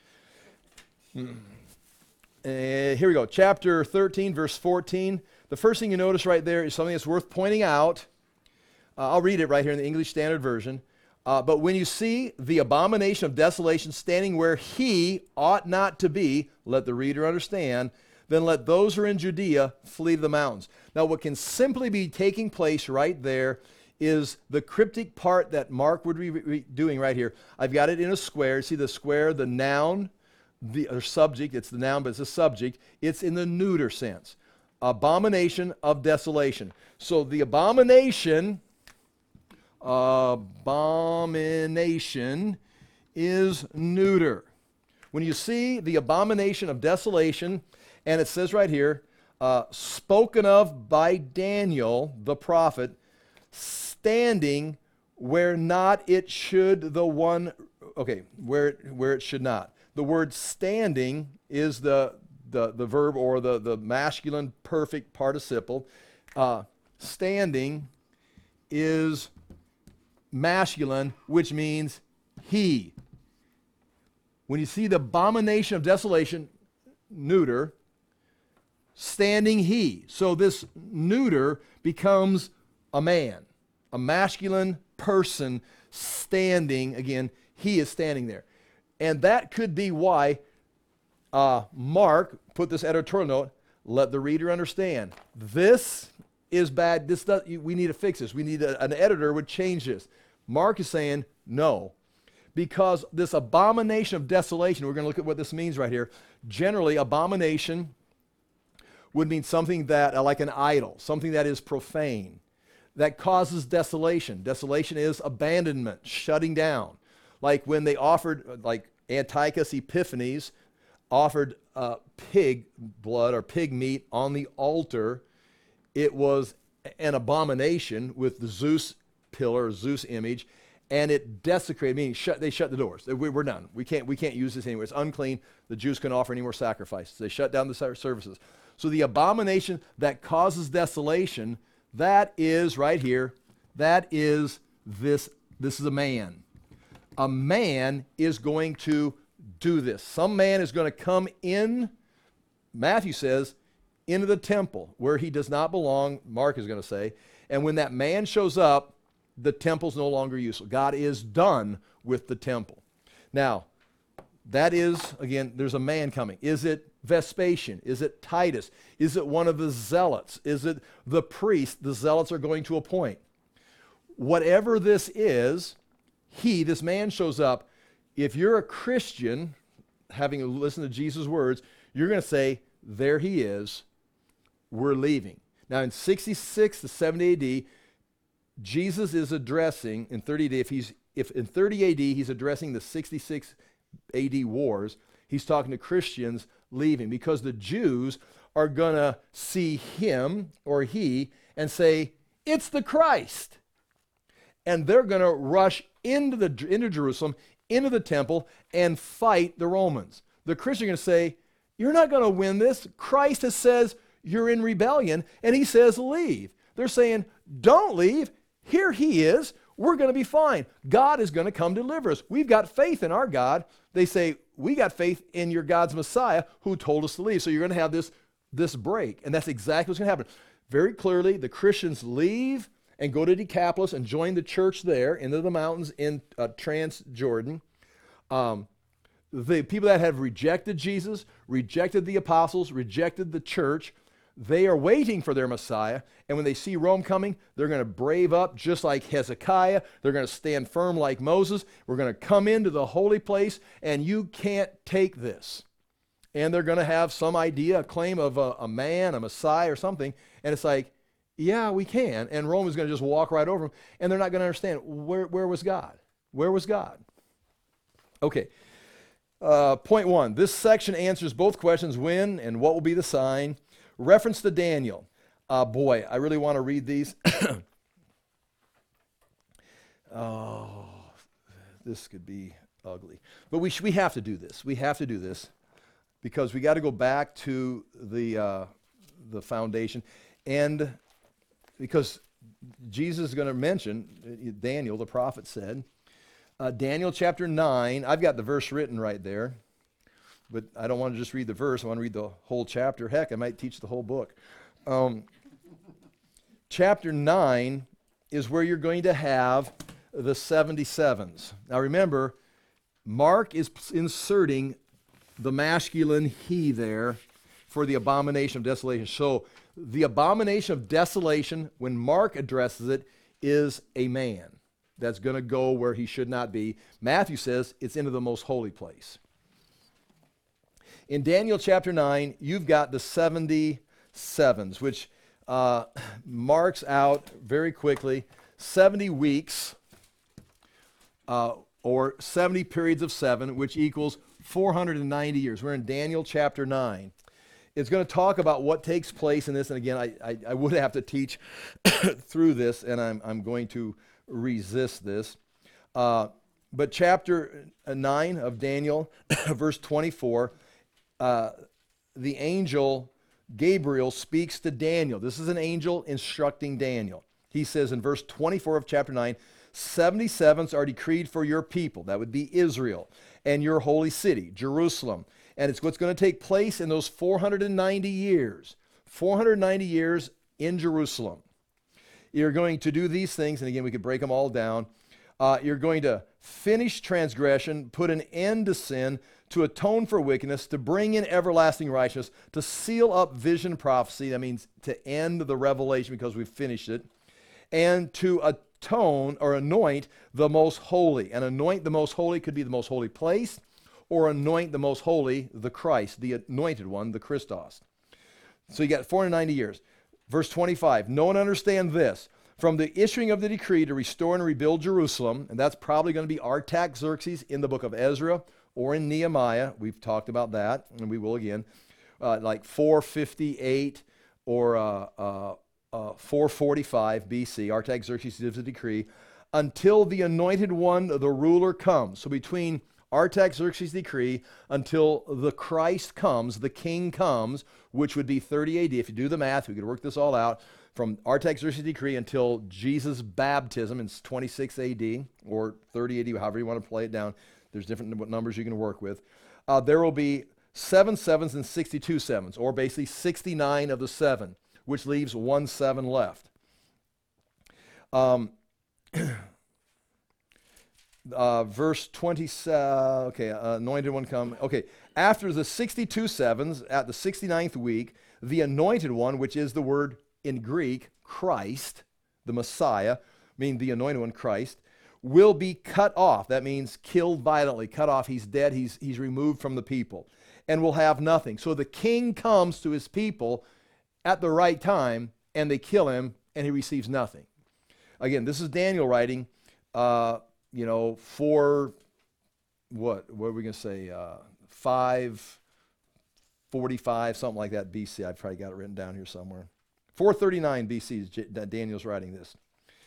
S1: Here we go. Chapter 13, verse 14. The first thing you notice right there is something that's worth pointing out. I'll read it right here in the English Standard Version. But when you see the abomination of desolation standing where he ought not to be, let the reader understand, then let those who are in Judea flee to the mountains. Now, what can simply be taking place right there is the cryptic part that Mark would be doing right here. I've got it in a square. See the square, the noun, or subject, it's the noun, but it's a subject. It's in the neuter sense. Abomination of desolation. So the abomination is neuter. When you see the abomination of desolation, and it says right here, spoken of by Daniel the prophet, standing where not it should the one, okay, where it should not. The word standing is the verb or the masculine perfect participle. Standing is masculine, which means he. When you see the abomination of desolation, neuter, standing he. So this neuter becomes a man, a masculine person standing. Again, he is standing there. And that could be why Mark put this editorial note, let the reader understand. This is bad. We need to fix this. We need an editor would change this. Mark is saying no. Because this abomination of desolation, we're going to look at what this means right here. Generally, abomination would mean something that, like an idol, something that is profane, that causes desolation. Desolation is abandonment, shutting down. Like when they offered, like Antiochus Epiphanes offered pig blood or pig meat on the altar, it was an abomination with the Zeus pillar, Zeus image, and it desecrated, meaning they shut the doors. We're done. We can't use this anymore. It's unclean. The Jews couldn't offer any more sacrifices. They shut down the services. So the abomination that causes desolation, that is right here, that is this is a man. A man is going to do this. Some man is going to come in, Matthew says, into the temple where he does not belong, Mark is going to say, and when that man shows up, the temple's no longer useful. God is done with the temple. Now, that is, again, there's a man coming. Is it Vespasian? Is it Titus? Is it one of the zealots? Is it the priest the zealots are going to appoint? Whatever this is, this man shows up. If you're a Christian, having listened to Jesus' words, you're going to say, there he is, we're leaving. Now in 66 to 70 AD, Jesus is addressing, in 30 AD, if in 30 AD he's addressing the 66 AD wars, he's talking to Christians leaving because the Jews are going to see him or he and say, it's the Christ. And they're going to rush into Jerusalem, into the temple, and fight the Romans. The Christians are going to say, you're not going to win this. Christ says you're in rebellion, and he says leave. They're saying, don't leave. Here he is. We're going to be fine. God is going to come deliver us. We've got faith in our God. They say, we got faith in your God's Messiah who told us to leave. So you're going to have this break. And that's exactly what's going to happen. Very clearly, the Christians leave and go to Decapolis and join the church there into the mountains in Transjordan. The people that have rejected Jesus, rejected the apostles, rejected the church, they are waiting for their Messiah, and when they see Rome coming, they're going to brave up just like Hezekiah. They're going to stand firm like Moses. We're going to come into the holy place, and you can't take this. And they're going to have some idea, a claim of a man, a Messiah or something, and it's like, yeah, we can. And Rome is going to just walk right over them, and they're not going to understand, where was God? Where was God? Okay. Point one, this section answers both questions, when and what will be the sign. Reference to Daniel. Boy, I really want to read these. Oh, this could be ugly. But we have to do this. We have to do this because we got to go back to the foundation. And because Jesus is going to mention, Daniel, the prophet said, Daniel chapter 9, I've got the verse written right there. But I don't want to just read the verse. I want to read the whole chapter. Heck, I might teach the whole book. Chapter 9 is where you're going to have the 77s. Now remember, Mark is inserting the masculine he there for the abomination of desolation. So the abomination of desolation, when Mark addresses it, is a man that's going to go where he should not be. Matthew says it's into the most holy place. In Daniel chapter 9, you've got the 70 sevens, which marks out very quickly 70 weeks or 70 periods of 7, which equals 490 years. We're in Daniel chapter 9. It's going to talk about what takes place in this. And again, I would have to teach through this, and I'm going to resist this. But chapter 9 of Daniel, verse 24, the angel Gabriel speaks to Daniel. This is an angel instructing Daniel. He says in verse 24 of chapter 9, 77s are decreed for your people. That would be Israel, and your holy city, Jerusalem. And it's what's going to take place in those 490 years. 490 years in Jerusalem. You're going to do these things, and again, we could break them all down. You're going to finish transgression, put an end to sin, to atone for wickedness, to bring in everlasting righteousness, to seal up vision prophecy. That means to end the revelation because we've finished it. And to atone or anoint the most holy. And anoint the most holy could be the most holy place, or anoint the most holy, the Christ, the anointed one, the Christos. So you got 490 years. Verse 25, know and understand this. From the issuing of the decree to restore and rebuild Jerusalem, and that's probably going to be Artaxerxes in the book of Ezra or in Nehemiah. We've talked about that, and we will again. Like 458 or 445 BC, Artaxerxes gives a decree, until the anointed one, the ruler, comes. So between Artaxerxes' decree until the Christ comes, the king comes, which would be 30 AD. If you do the math, we could work this all out. From Artaxerxes' decree until Jesus' baptism in 26 AD or 30 AD, however you want to play it down. There's different numbers you can work with. There will be 7 sevens and 62 sevens, or basically 69 of the 7, which leaves 1 7 left. Verse 27, okay, anointed one come. Okay, after the 62 sevens, at the 69th week, the anointed one, which is the word in Greek, Christ, the Messiah, meaning the anointed one, Christ, will be cut off. That means killed violently, cut off. He's dead, he's removed from the people, and will have nothing. So the king comes to his people at the right time, and they kill him, and he receives nothing. Again, this is Daniel writing, for what are we going to say, 545, something like that BC. I've probably got it written down here somewhere. 439 BC is Daniel's writing this.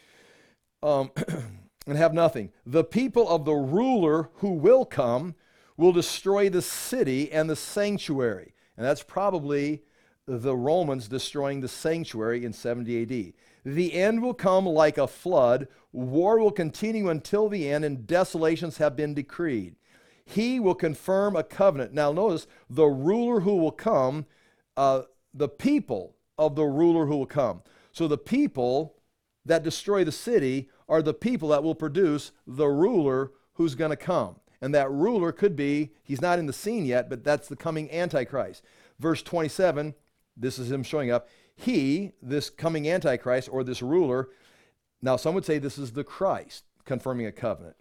S1: And have nothing. The people of the ruler who will come will destroy the city and the sanctuary. And that's probably the Romans destroying the sanctuary in 70 AD. The end will come like a flood. War will continue until the end, and desolations have been decreed. He will confirm a covenant. Now notice, the ruler who will come, the people of the ruler who will come. So the people that destroy the city are the people that will produce the ruler who's going to come. And that ruler could be, he's not in the scene yet, but that's the coming Antichrist. Verse 27, this is him showing up. He, this coming Antichrist, or this ruler, now some would say this is the Christ confirming a covenant,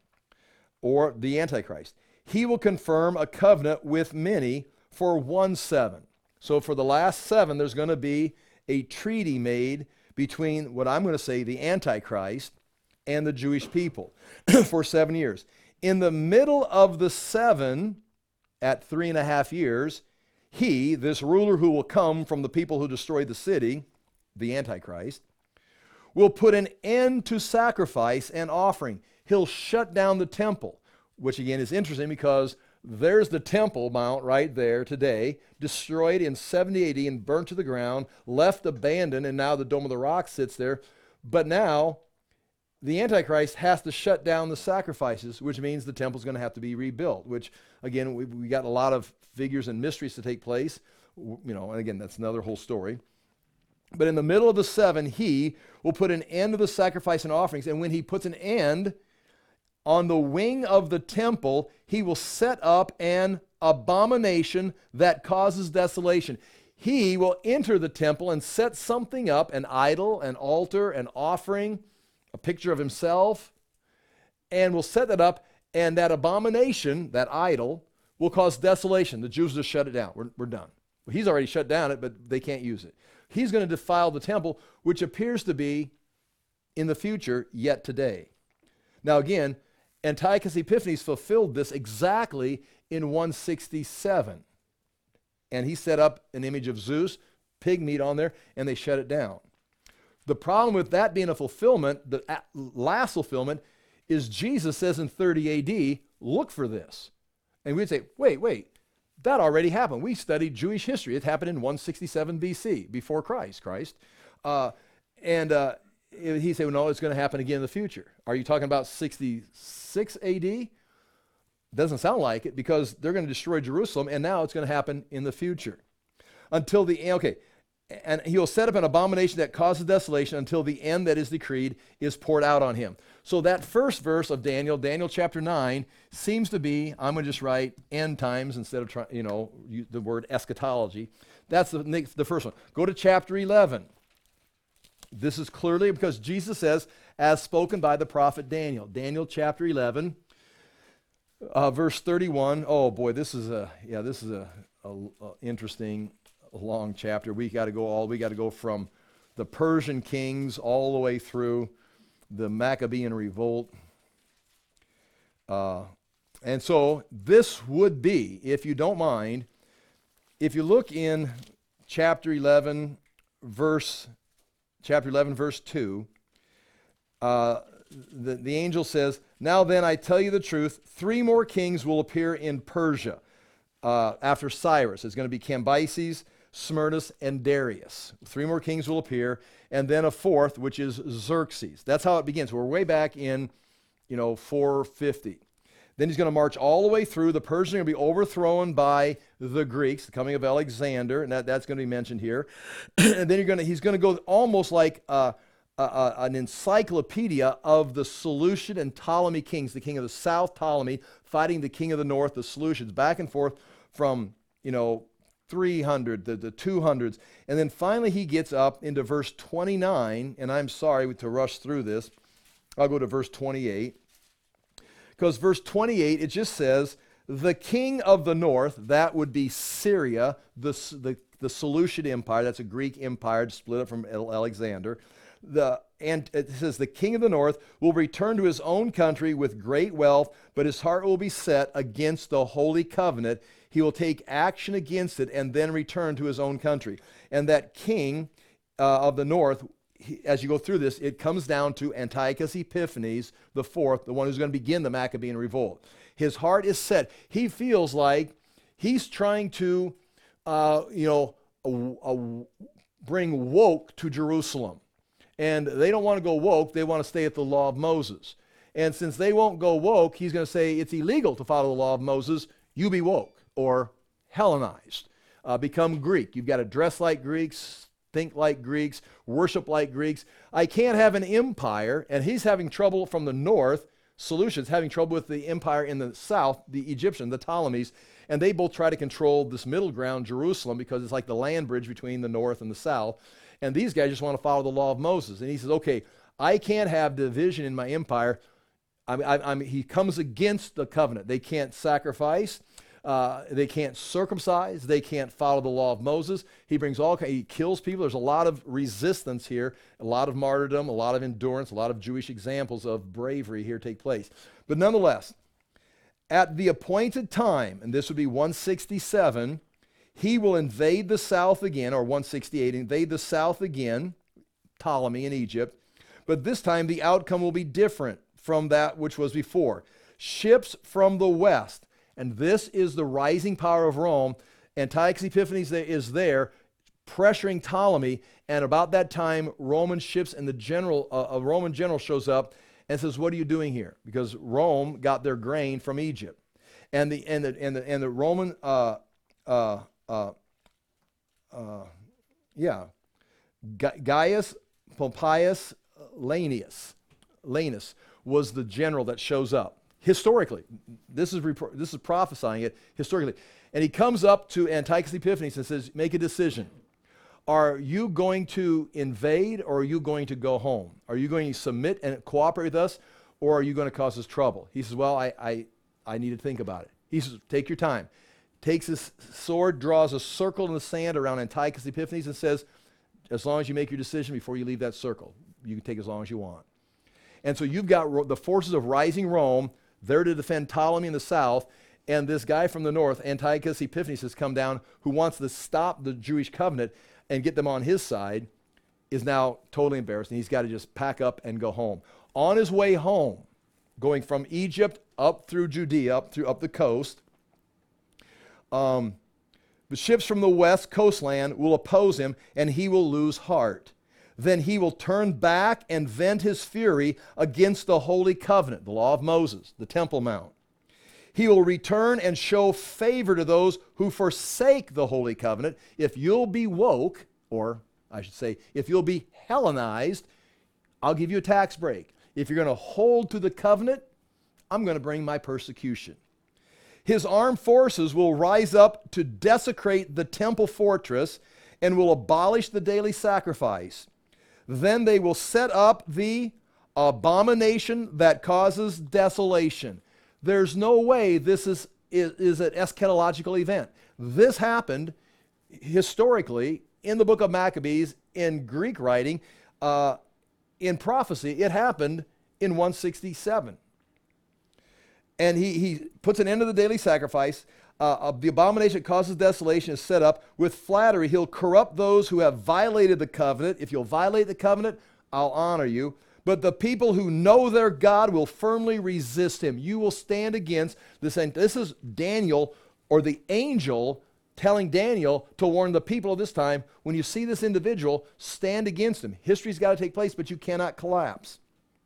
S1: or the Antichrist. He will confirm a covenant with many for 1 7. So for the last 7, there's going to be a treaty made between what I'm going to say the Antichrist and the Jewish people for 7 years. In the middle of the 7, at 3.5 years, he, this ruler who will come from the people who destroyed the city, the Antichrist, will put an end to sacrifice and offering. He'll shut down the temple, which again is interesting because there's the Temple Mount right there today, destroyed in 70 AD and burnt to the ground, left abandoned, and now the Dome of the Rock sits there. But now the Antichrist has to shut down the sacrifices, which means the temple's going to have to be rebuilt, which, again, we got a lot of figures and mysteries to take place, and again, that's another whole story. But in the middle of the 7, he will put an end to the sacrifice and offerings, and when he puts an end, on the wing of the temple, he will set up an abomination that causes desolation. He will enter the temple and set something up, an idol, an altar, an offering, a picture of himself, and will set that up, and that abomination, that idol, will cause desolation. The Jews just shut it down. We're done. Well, he's already shut down it, but they can't use it. He's going to defile the temple, which appears to be in the future, yet today. Now again, Antiochus Epiphanes fulfilled this exactly in 167. And he set up an image of Zeus, pig meat on there, and they shut it down. The problem with that being a fulfillment, the last fulfillment, is Jesus says in 30 AD, look for this. And we'd say, wait, that already happened. We studied Jewish history. It happened in 167 BC, before Christ. He said, well, no, it's going to happen again in the future. Are you talking about 66 AD? Doesn't sound like it, because they're going to destroy Jerusalem, and now it's going to happen in the future. Until the end, okay. And he will set up an abomination that causes desolation until the end that is decreed is poured out on him. So that first verse of Daniel chapter 9, seems to be, I'm going to just write end times instead of the word eschatology. That's the first one. Go to chapter 11. This is clearly because Jesus says, as spoken by the prophet Daniel. Daniel chapter 11, verse 31. Oh boy, this is a interesting long chapter. We got to go from the Persian kings all the way through the Maccabean revolt. And so this would be, if you don't mind, if you look in chapter 11 verse 2, the angel says, now then I tell you the truth, 3 more kings will appear in Persia after Cyrus. It's going to be Cambyses, Smyrnus, and Darius. 3 more kings will appear, and then a 4th, which is Xerxes. That's how it begins. We're way back in 450. Then he's going to march all the way through. The Persians are going to be overthrown by the Greeks, the coming of Alexander, and that's going to be mentioned here. And then he's going to go almost like an encyclopedia of the Seleucid and Ptolemy kings, the king of the south, Ptolemy, fighting the king of the north, the Seleucids, back and forth from 300 to the 200s. And then finally he gets up into verse 29, and I'm sorry to rush through this. I'll go to verse 28. Because verse 28, it just says, the king of the north, that would be Syria, the Seleucid Empire, that's a Greek empire split up from Alexander. And it says, the king of the north will return to his own country with great wealth, but his heart will be set against the holy covenant. He will take action against it and then return to his own country. And that king of the north, as you go through this, it comes down to Antiochus Epiphanes the 4th, the one who's going to begin the Maccabean revolt. His heart is set. He feels like he's trying to, bring woke to Jerusalem. And they don't want to go woke. They want to stay at the law of Moses. And since they won't go woke, he's going to say it's illegal to follow the law of Moses. You be woke or Hellenized. Become Greek. You've got to dress like Greeks, think like Greeks, worship like Greeks. I can't have an empire, and he's having trouble from the north. Seleucids having trouble with the empire in the south, the Egyptian, the Ptolemies, and they both try to control this middle ground, Jerusalem, because it's like the land bridge between the north and the south. And these guys just want to follow the law of Moses. And he says, okay, I can't have division in my empire. He comes against the covenant. They can't sacrifice. They can't circumcise. They can't follow the law of Moses. He kills people. There's a lot of resistance here, a lot of martyrdom, a lot of endurance, a lot of Jewish examples of bravery here take place. But nonetheless, at the appointed time, and this would be 167, he will invade the south again, or 168, invade the south again, Ptolemy in Egypt. But this time the outcome will be different from that which was before. Ships from the west. And this is the rising power of Rome. Antiochus Epiphanes is there pressuring Ptolemy. And about that time, Roman ships and a Roman general shows up and says, what are you doing here? Because Rome got their grain from Egypt. And the Roman, Gaius Pompeius Laenas was the general that shows up. Historically, this is prophesying it historically. And he comes up to Antiochus Epiphanes and says, make a decision. Are you going to invade, or are you going to go home? Are you going to submit and cooperate with us, or are you going to cause us trouble? He says, well, I need to think about it. He says, take your time. Takes his sword, draws a circle in the sand around Antiochus Epiphanes and says, as long as you make your decision before you leave that circle, you can take as long as you want. And so you've got the forces of rising Rome there to defend Ptolemy in the south, and this guy from the north, Antiochus Epiphanes, has come down who wants to stop the Jewish covenant and get them on his side, is now totally embarrassed, and he's got to just pack up and go home. On his way home, going from Egypt up through Judea, up the coast, the ships from the west coastland will oppose him, and he will lose heart. Then he will turn back and vent his fury against the holy covenant, the law of Moses, the Temple Mount. He will return and show favor to those who forsake the holy covenant. If you'll be woke, or I should say, if you'll be Hellenized, I'll give you a tax break. If you're going to hold to the covenant, I'm going to bring my persecution. His armed forces will rise up to desecrate the temple fortress and will abolish the daily sacrifice. Then they will set up the abomination that causes desolation. There's no way this is an eschatological event. This happened historically in the book of Maccabees, in Greek writing, in prophecy. It happened in 167. And he puts an end to the daily sacrifice. The abomination that causes desolation is set up. With flattery, he'll corrupt those who have violated the covenant. If you'll violate the covenant, I'll honor you. But the people who know their God will firmly resist him. You will stand against this. And this is Daniel, or the angel, telling Daniel to warn the people of this time, when you see this individual, stand against him. History's got to take place, but you cannot collapse.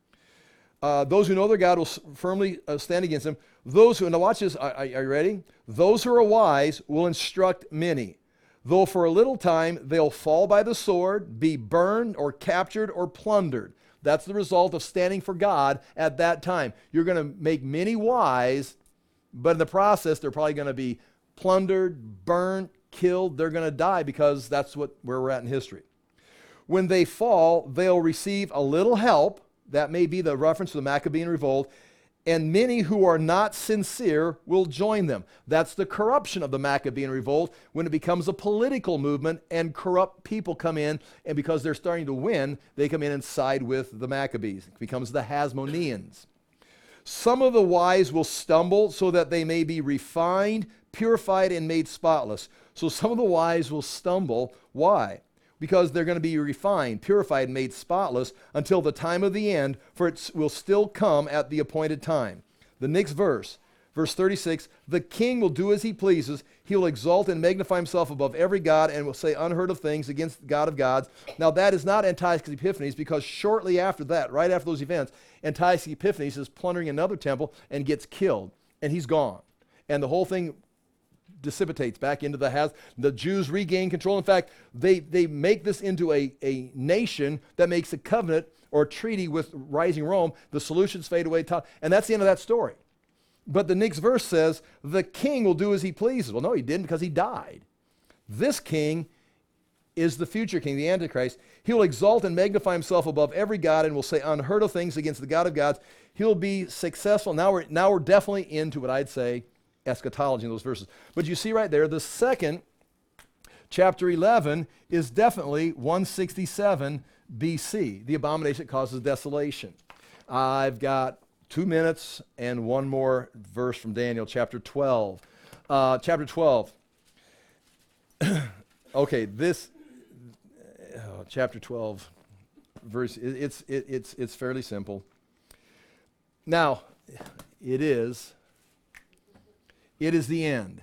S1: Those who know their God will firmly stand against him. Those who, now watch this, are you ready? Those who are wise will instruct many. Though for a little time they'll fall by the sword, be burned or captured or plundered. That's the result of standing for God at that time. You're going to make many wise, but in the process they're probably going to be plundered, burned, killed. They're going to die, because that's where we're at in history. When they fall, they'll receive a little help. That may be the reference to the Maccabean revolt. And many who are not sincere will join them. That's the corruption of the Maccabean revolt, when it becomes a political movement and corrupt people come in, and because they're starting to win, they come in and side with the Maccabees. It becomes the Hasmoneans. Some of the wise will stumble so that they may be refined, purified, and made spotless. So some of the wise will stumble. Why? Because they're going to be refined, purified, and made spotless until the time of the end, for it will still come at the appointed time. The next verse, verse 36, the king will do as he pleases. He will exalt and magnify himself above every god, and will say unheard of things against the God of gods. Now that is not Antiochus Epiphanes, because shortly after that, right after those events, Antiochus Epiphanes is plundering another temple and gets killed, and he's gone. And the whole thing dissipates back into the Jews regain control. In fact, they make this into a nation that makes a covenant or a treaty with rising Rome. The solutions fade away, and that's the end of that story. But the next verse says, the king will do as he pleases. Well, no, he didn't, because he died. This king is the future king, the Antichrist. He will exalt and magnify himself above every god, and will say unheard of things against the God of gods. He'll be successful. Now we're definitely into what I'd say eschatology in those verses. But you see right there, the second, chapter 11, is definitely 167 BC, the abomination that causes desolation. I've got 2 minutes and one more verse from Daniel, chapter 12. Chapter 12. Okay, chapter 12, verse, it's fairly simple. Now, it is the end.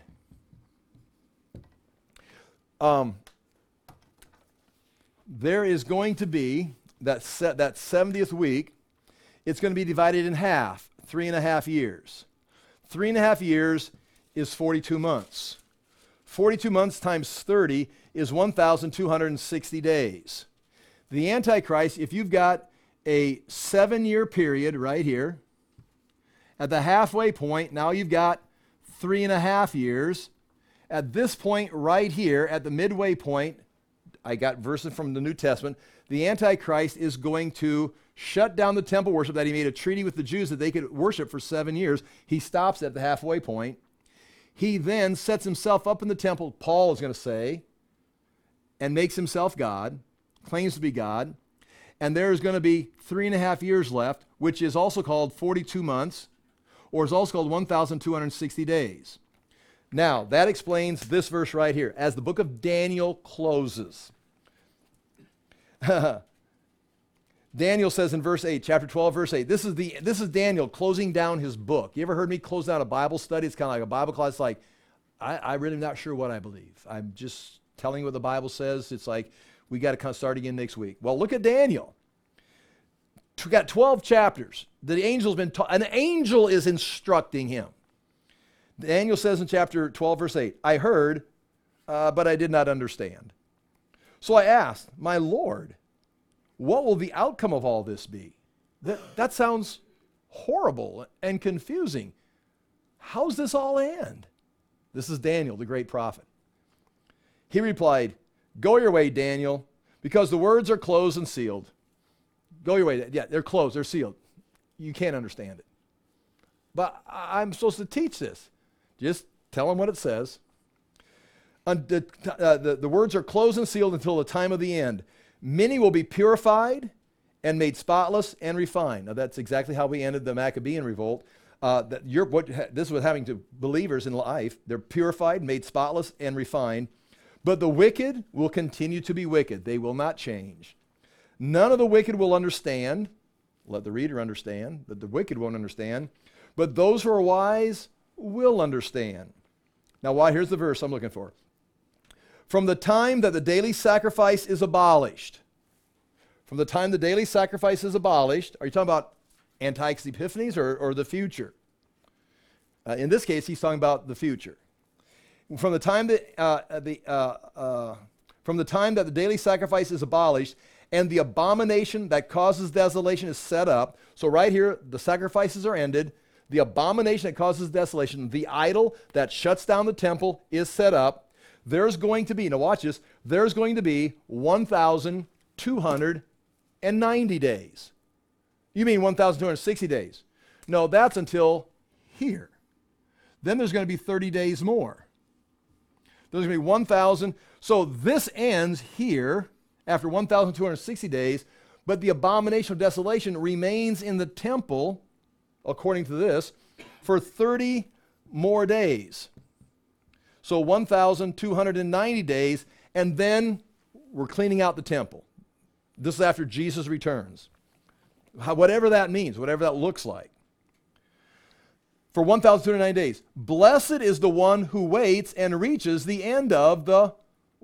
S1: There is going to be that 70th week. It's going to be divided in half, 3.5 years. 3.5 years is 42 months. 42 months times 30 is 1,260 days. The Antichrist, if you've got a 7-year period right here, at the halfway point, now you've got 3.5 years. At this point right here, at the midway point, I got verses from the New Testament, the Antichrist is going to shut down the temple worship that he made a treaty with the Jews that they could worship for 7 years. He stops at the halfway point. he then sets himself up in the temple, Paul is going to say, and makes himself God, claims to be God. And there's going to be 3.5 years left, which is also called 42 months, or is also called 1,260 days. Now, that explains this verse right here. As the book of Daniel closes, Daniel says in verse 8, chapter 12, verse 8, this is Daniel closing down his book. You ever heard me close down a Bible study? It's kind of like a Bible class. It's like, I'm really not sure what I believe. I'm just telling you what the Bible says. It's like, we got to start again next week. Well, look at Daniel. We got 12 chapters. The angel's been an angel is instructing him. Daniel says in chapter 12, verse 8, I heard, but I did not understand. So I asked, my Lord, what will the outcome of all this be? That sounds horrible and confusing. How's this all end? This is Daniel, the great prophet. He replied, go your way, Daniel, because the words are closed and sealed. Go your way. Yeah, they're closed, they're sealed. You can't understand it. But I'm supposed to teach this. Just tell them what it says. The words are closed and sealed until the time of the end. Many will be purified and made spotless and refined. Now that's exactly how we ended the Maccabean revolt. This was happening to believers in life. They're purified, made spotless, and refined. But the wicked will continue to be wicked. They will not change. None of the wicked will understand. Let the reader understand that the wicked won't understand. But those who are wise will understand. Now, here's the verse I'm looking for. From the time that the daily sacrifice is abolished. From the time the daily sacrifice is abolished. Are you talking about Antiochus Epiphanes or the future? In this case, he's talking about the future. From the time that the daily sacrifice is abolished and the abomination that causes desolation is set up. So right here, the sacrifices are ended. The abomination that causes desolation, the idol that shuts down the temple is set up. There's going to be, now watch this, there's going to be 1,290 days. You mean 1,260 days? No, that's until here. Then there's going to be 30 days more. There's going to be 1,000. So this ends here after 1,260 days, but the abomination of desolation remains in the temple, according to this, for 30 more days. So 1,290 days, and then we're cleaning out the temple. This is after Jesus returns. Whatever that means, whatever that looks like. For 1,290 days. Blessed is the one who waits and reaches the end of the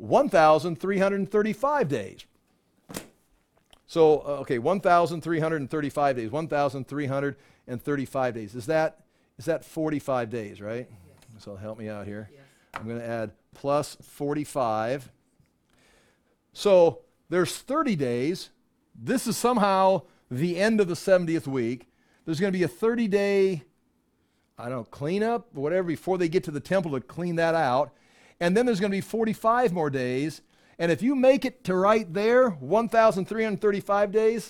S1: 1,335 days. So, 1,335 days. 1,335 days. Is that 45 days, right? Yes. So help me out here. Yes. I'm going to add plus 45. So there's 30 days. This is somehow the end of the 70th week. There's going to be a 30-day, cleanup, whatever, before they get to the temple to clean that out. And then there's going to be 45 more days. And if you make it to right there, 1,335 days,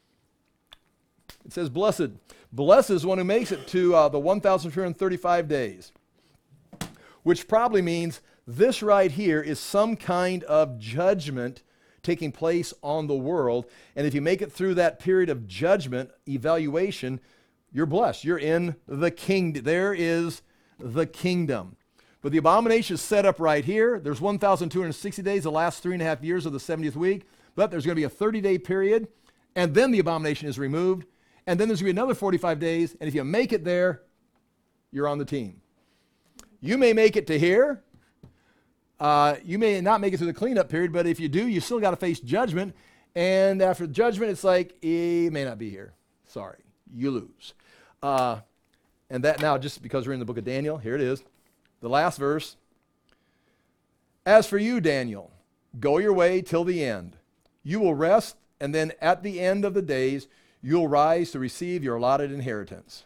S1: it says blessed. Blessed is one who makes it to the 1,335 days, which probably means this right here is some kind of judgment taking place on the world. And if you make it through that period of judgment, evaluation, you're blessed. You're in the kingdom. There is the kingdom. But the abomination is set up right here. There's 1,260 days, the last 3.5 years of the 70th week. But there's going to be a 30-day period, and then the abomination is removed. And then there's going to be another 45 days, and if you make it there, you're on the team. You may make it to here. You may not make it through the cleanup period, but if you do, you still got to face judgment. And after judgment, it's like, he may not be here. Sorry, you lose. And that now, just because we're in the book of Daniel, here it is. The last verse. As for you, Daniel, go your way till the end. You will rest, and then at the end of the days, you'll rise to receive your allotted inheritance.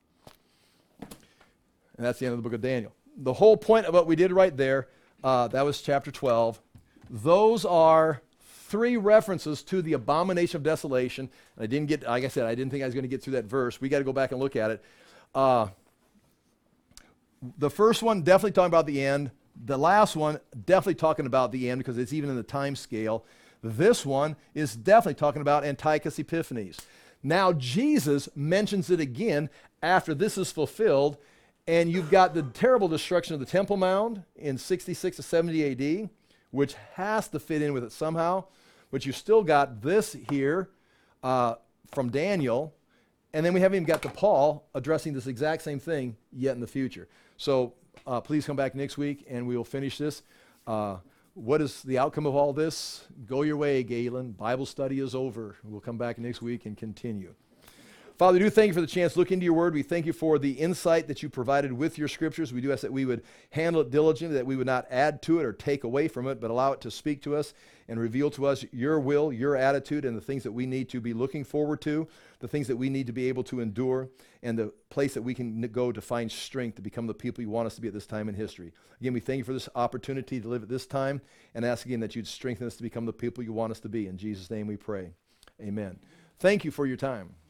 S1: And that's the end of the book of Daniel. The whole point of what we did right there, that was chapter 12. Those are 3 references to the abomination of desolation. And I didn't think I was going to get through that verse. We got to go back and look at it. The first one, definitely talking about the end. The last one, definitely talking about the end because it's even in the time scale. This one is definitely talking about Antiochus Epiphanes. Now, Jesus mentions it again after this is fulfilled, and you've got the terrible destruction of the Temple Mount in 66 to 70 AD, which has to fit in with it somehow. But you still got this here from Daniel, and then we haven't even got to Paul addressing this exact same thing yet in the future. So please come back next week, and we will finish this. What is the outcome of all this? Go your way, Galen. Bible study is over. We'll come back next week and continue. Father, we do thank you for the chance to look into your word. We thank you for the insight that you provided with your scriptures. We do ask that we would handle it diligently, that we would not add to it or take away from it, but allow it to speak to us and reveal to us your will, your attitude, and the things that we need to be looking forward to, the things that we need to be able to endure, and the place that we can go to find strength to become the people you want us to be at this time in history. Again, we thank you for this opportunity to live at this time and ask again that you'd strengthen us to become the people you want us to be. In Jesus' name we pray. Amen. Thank you for your time.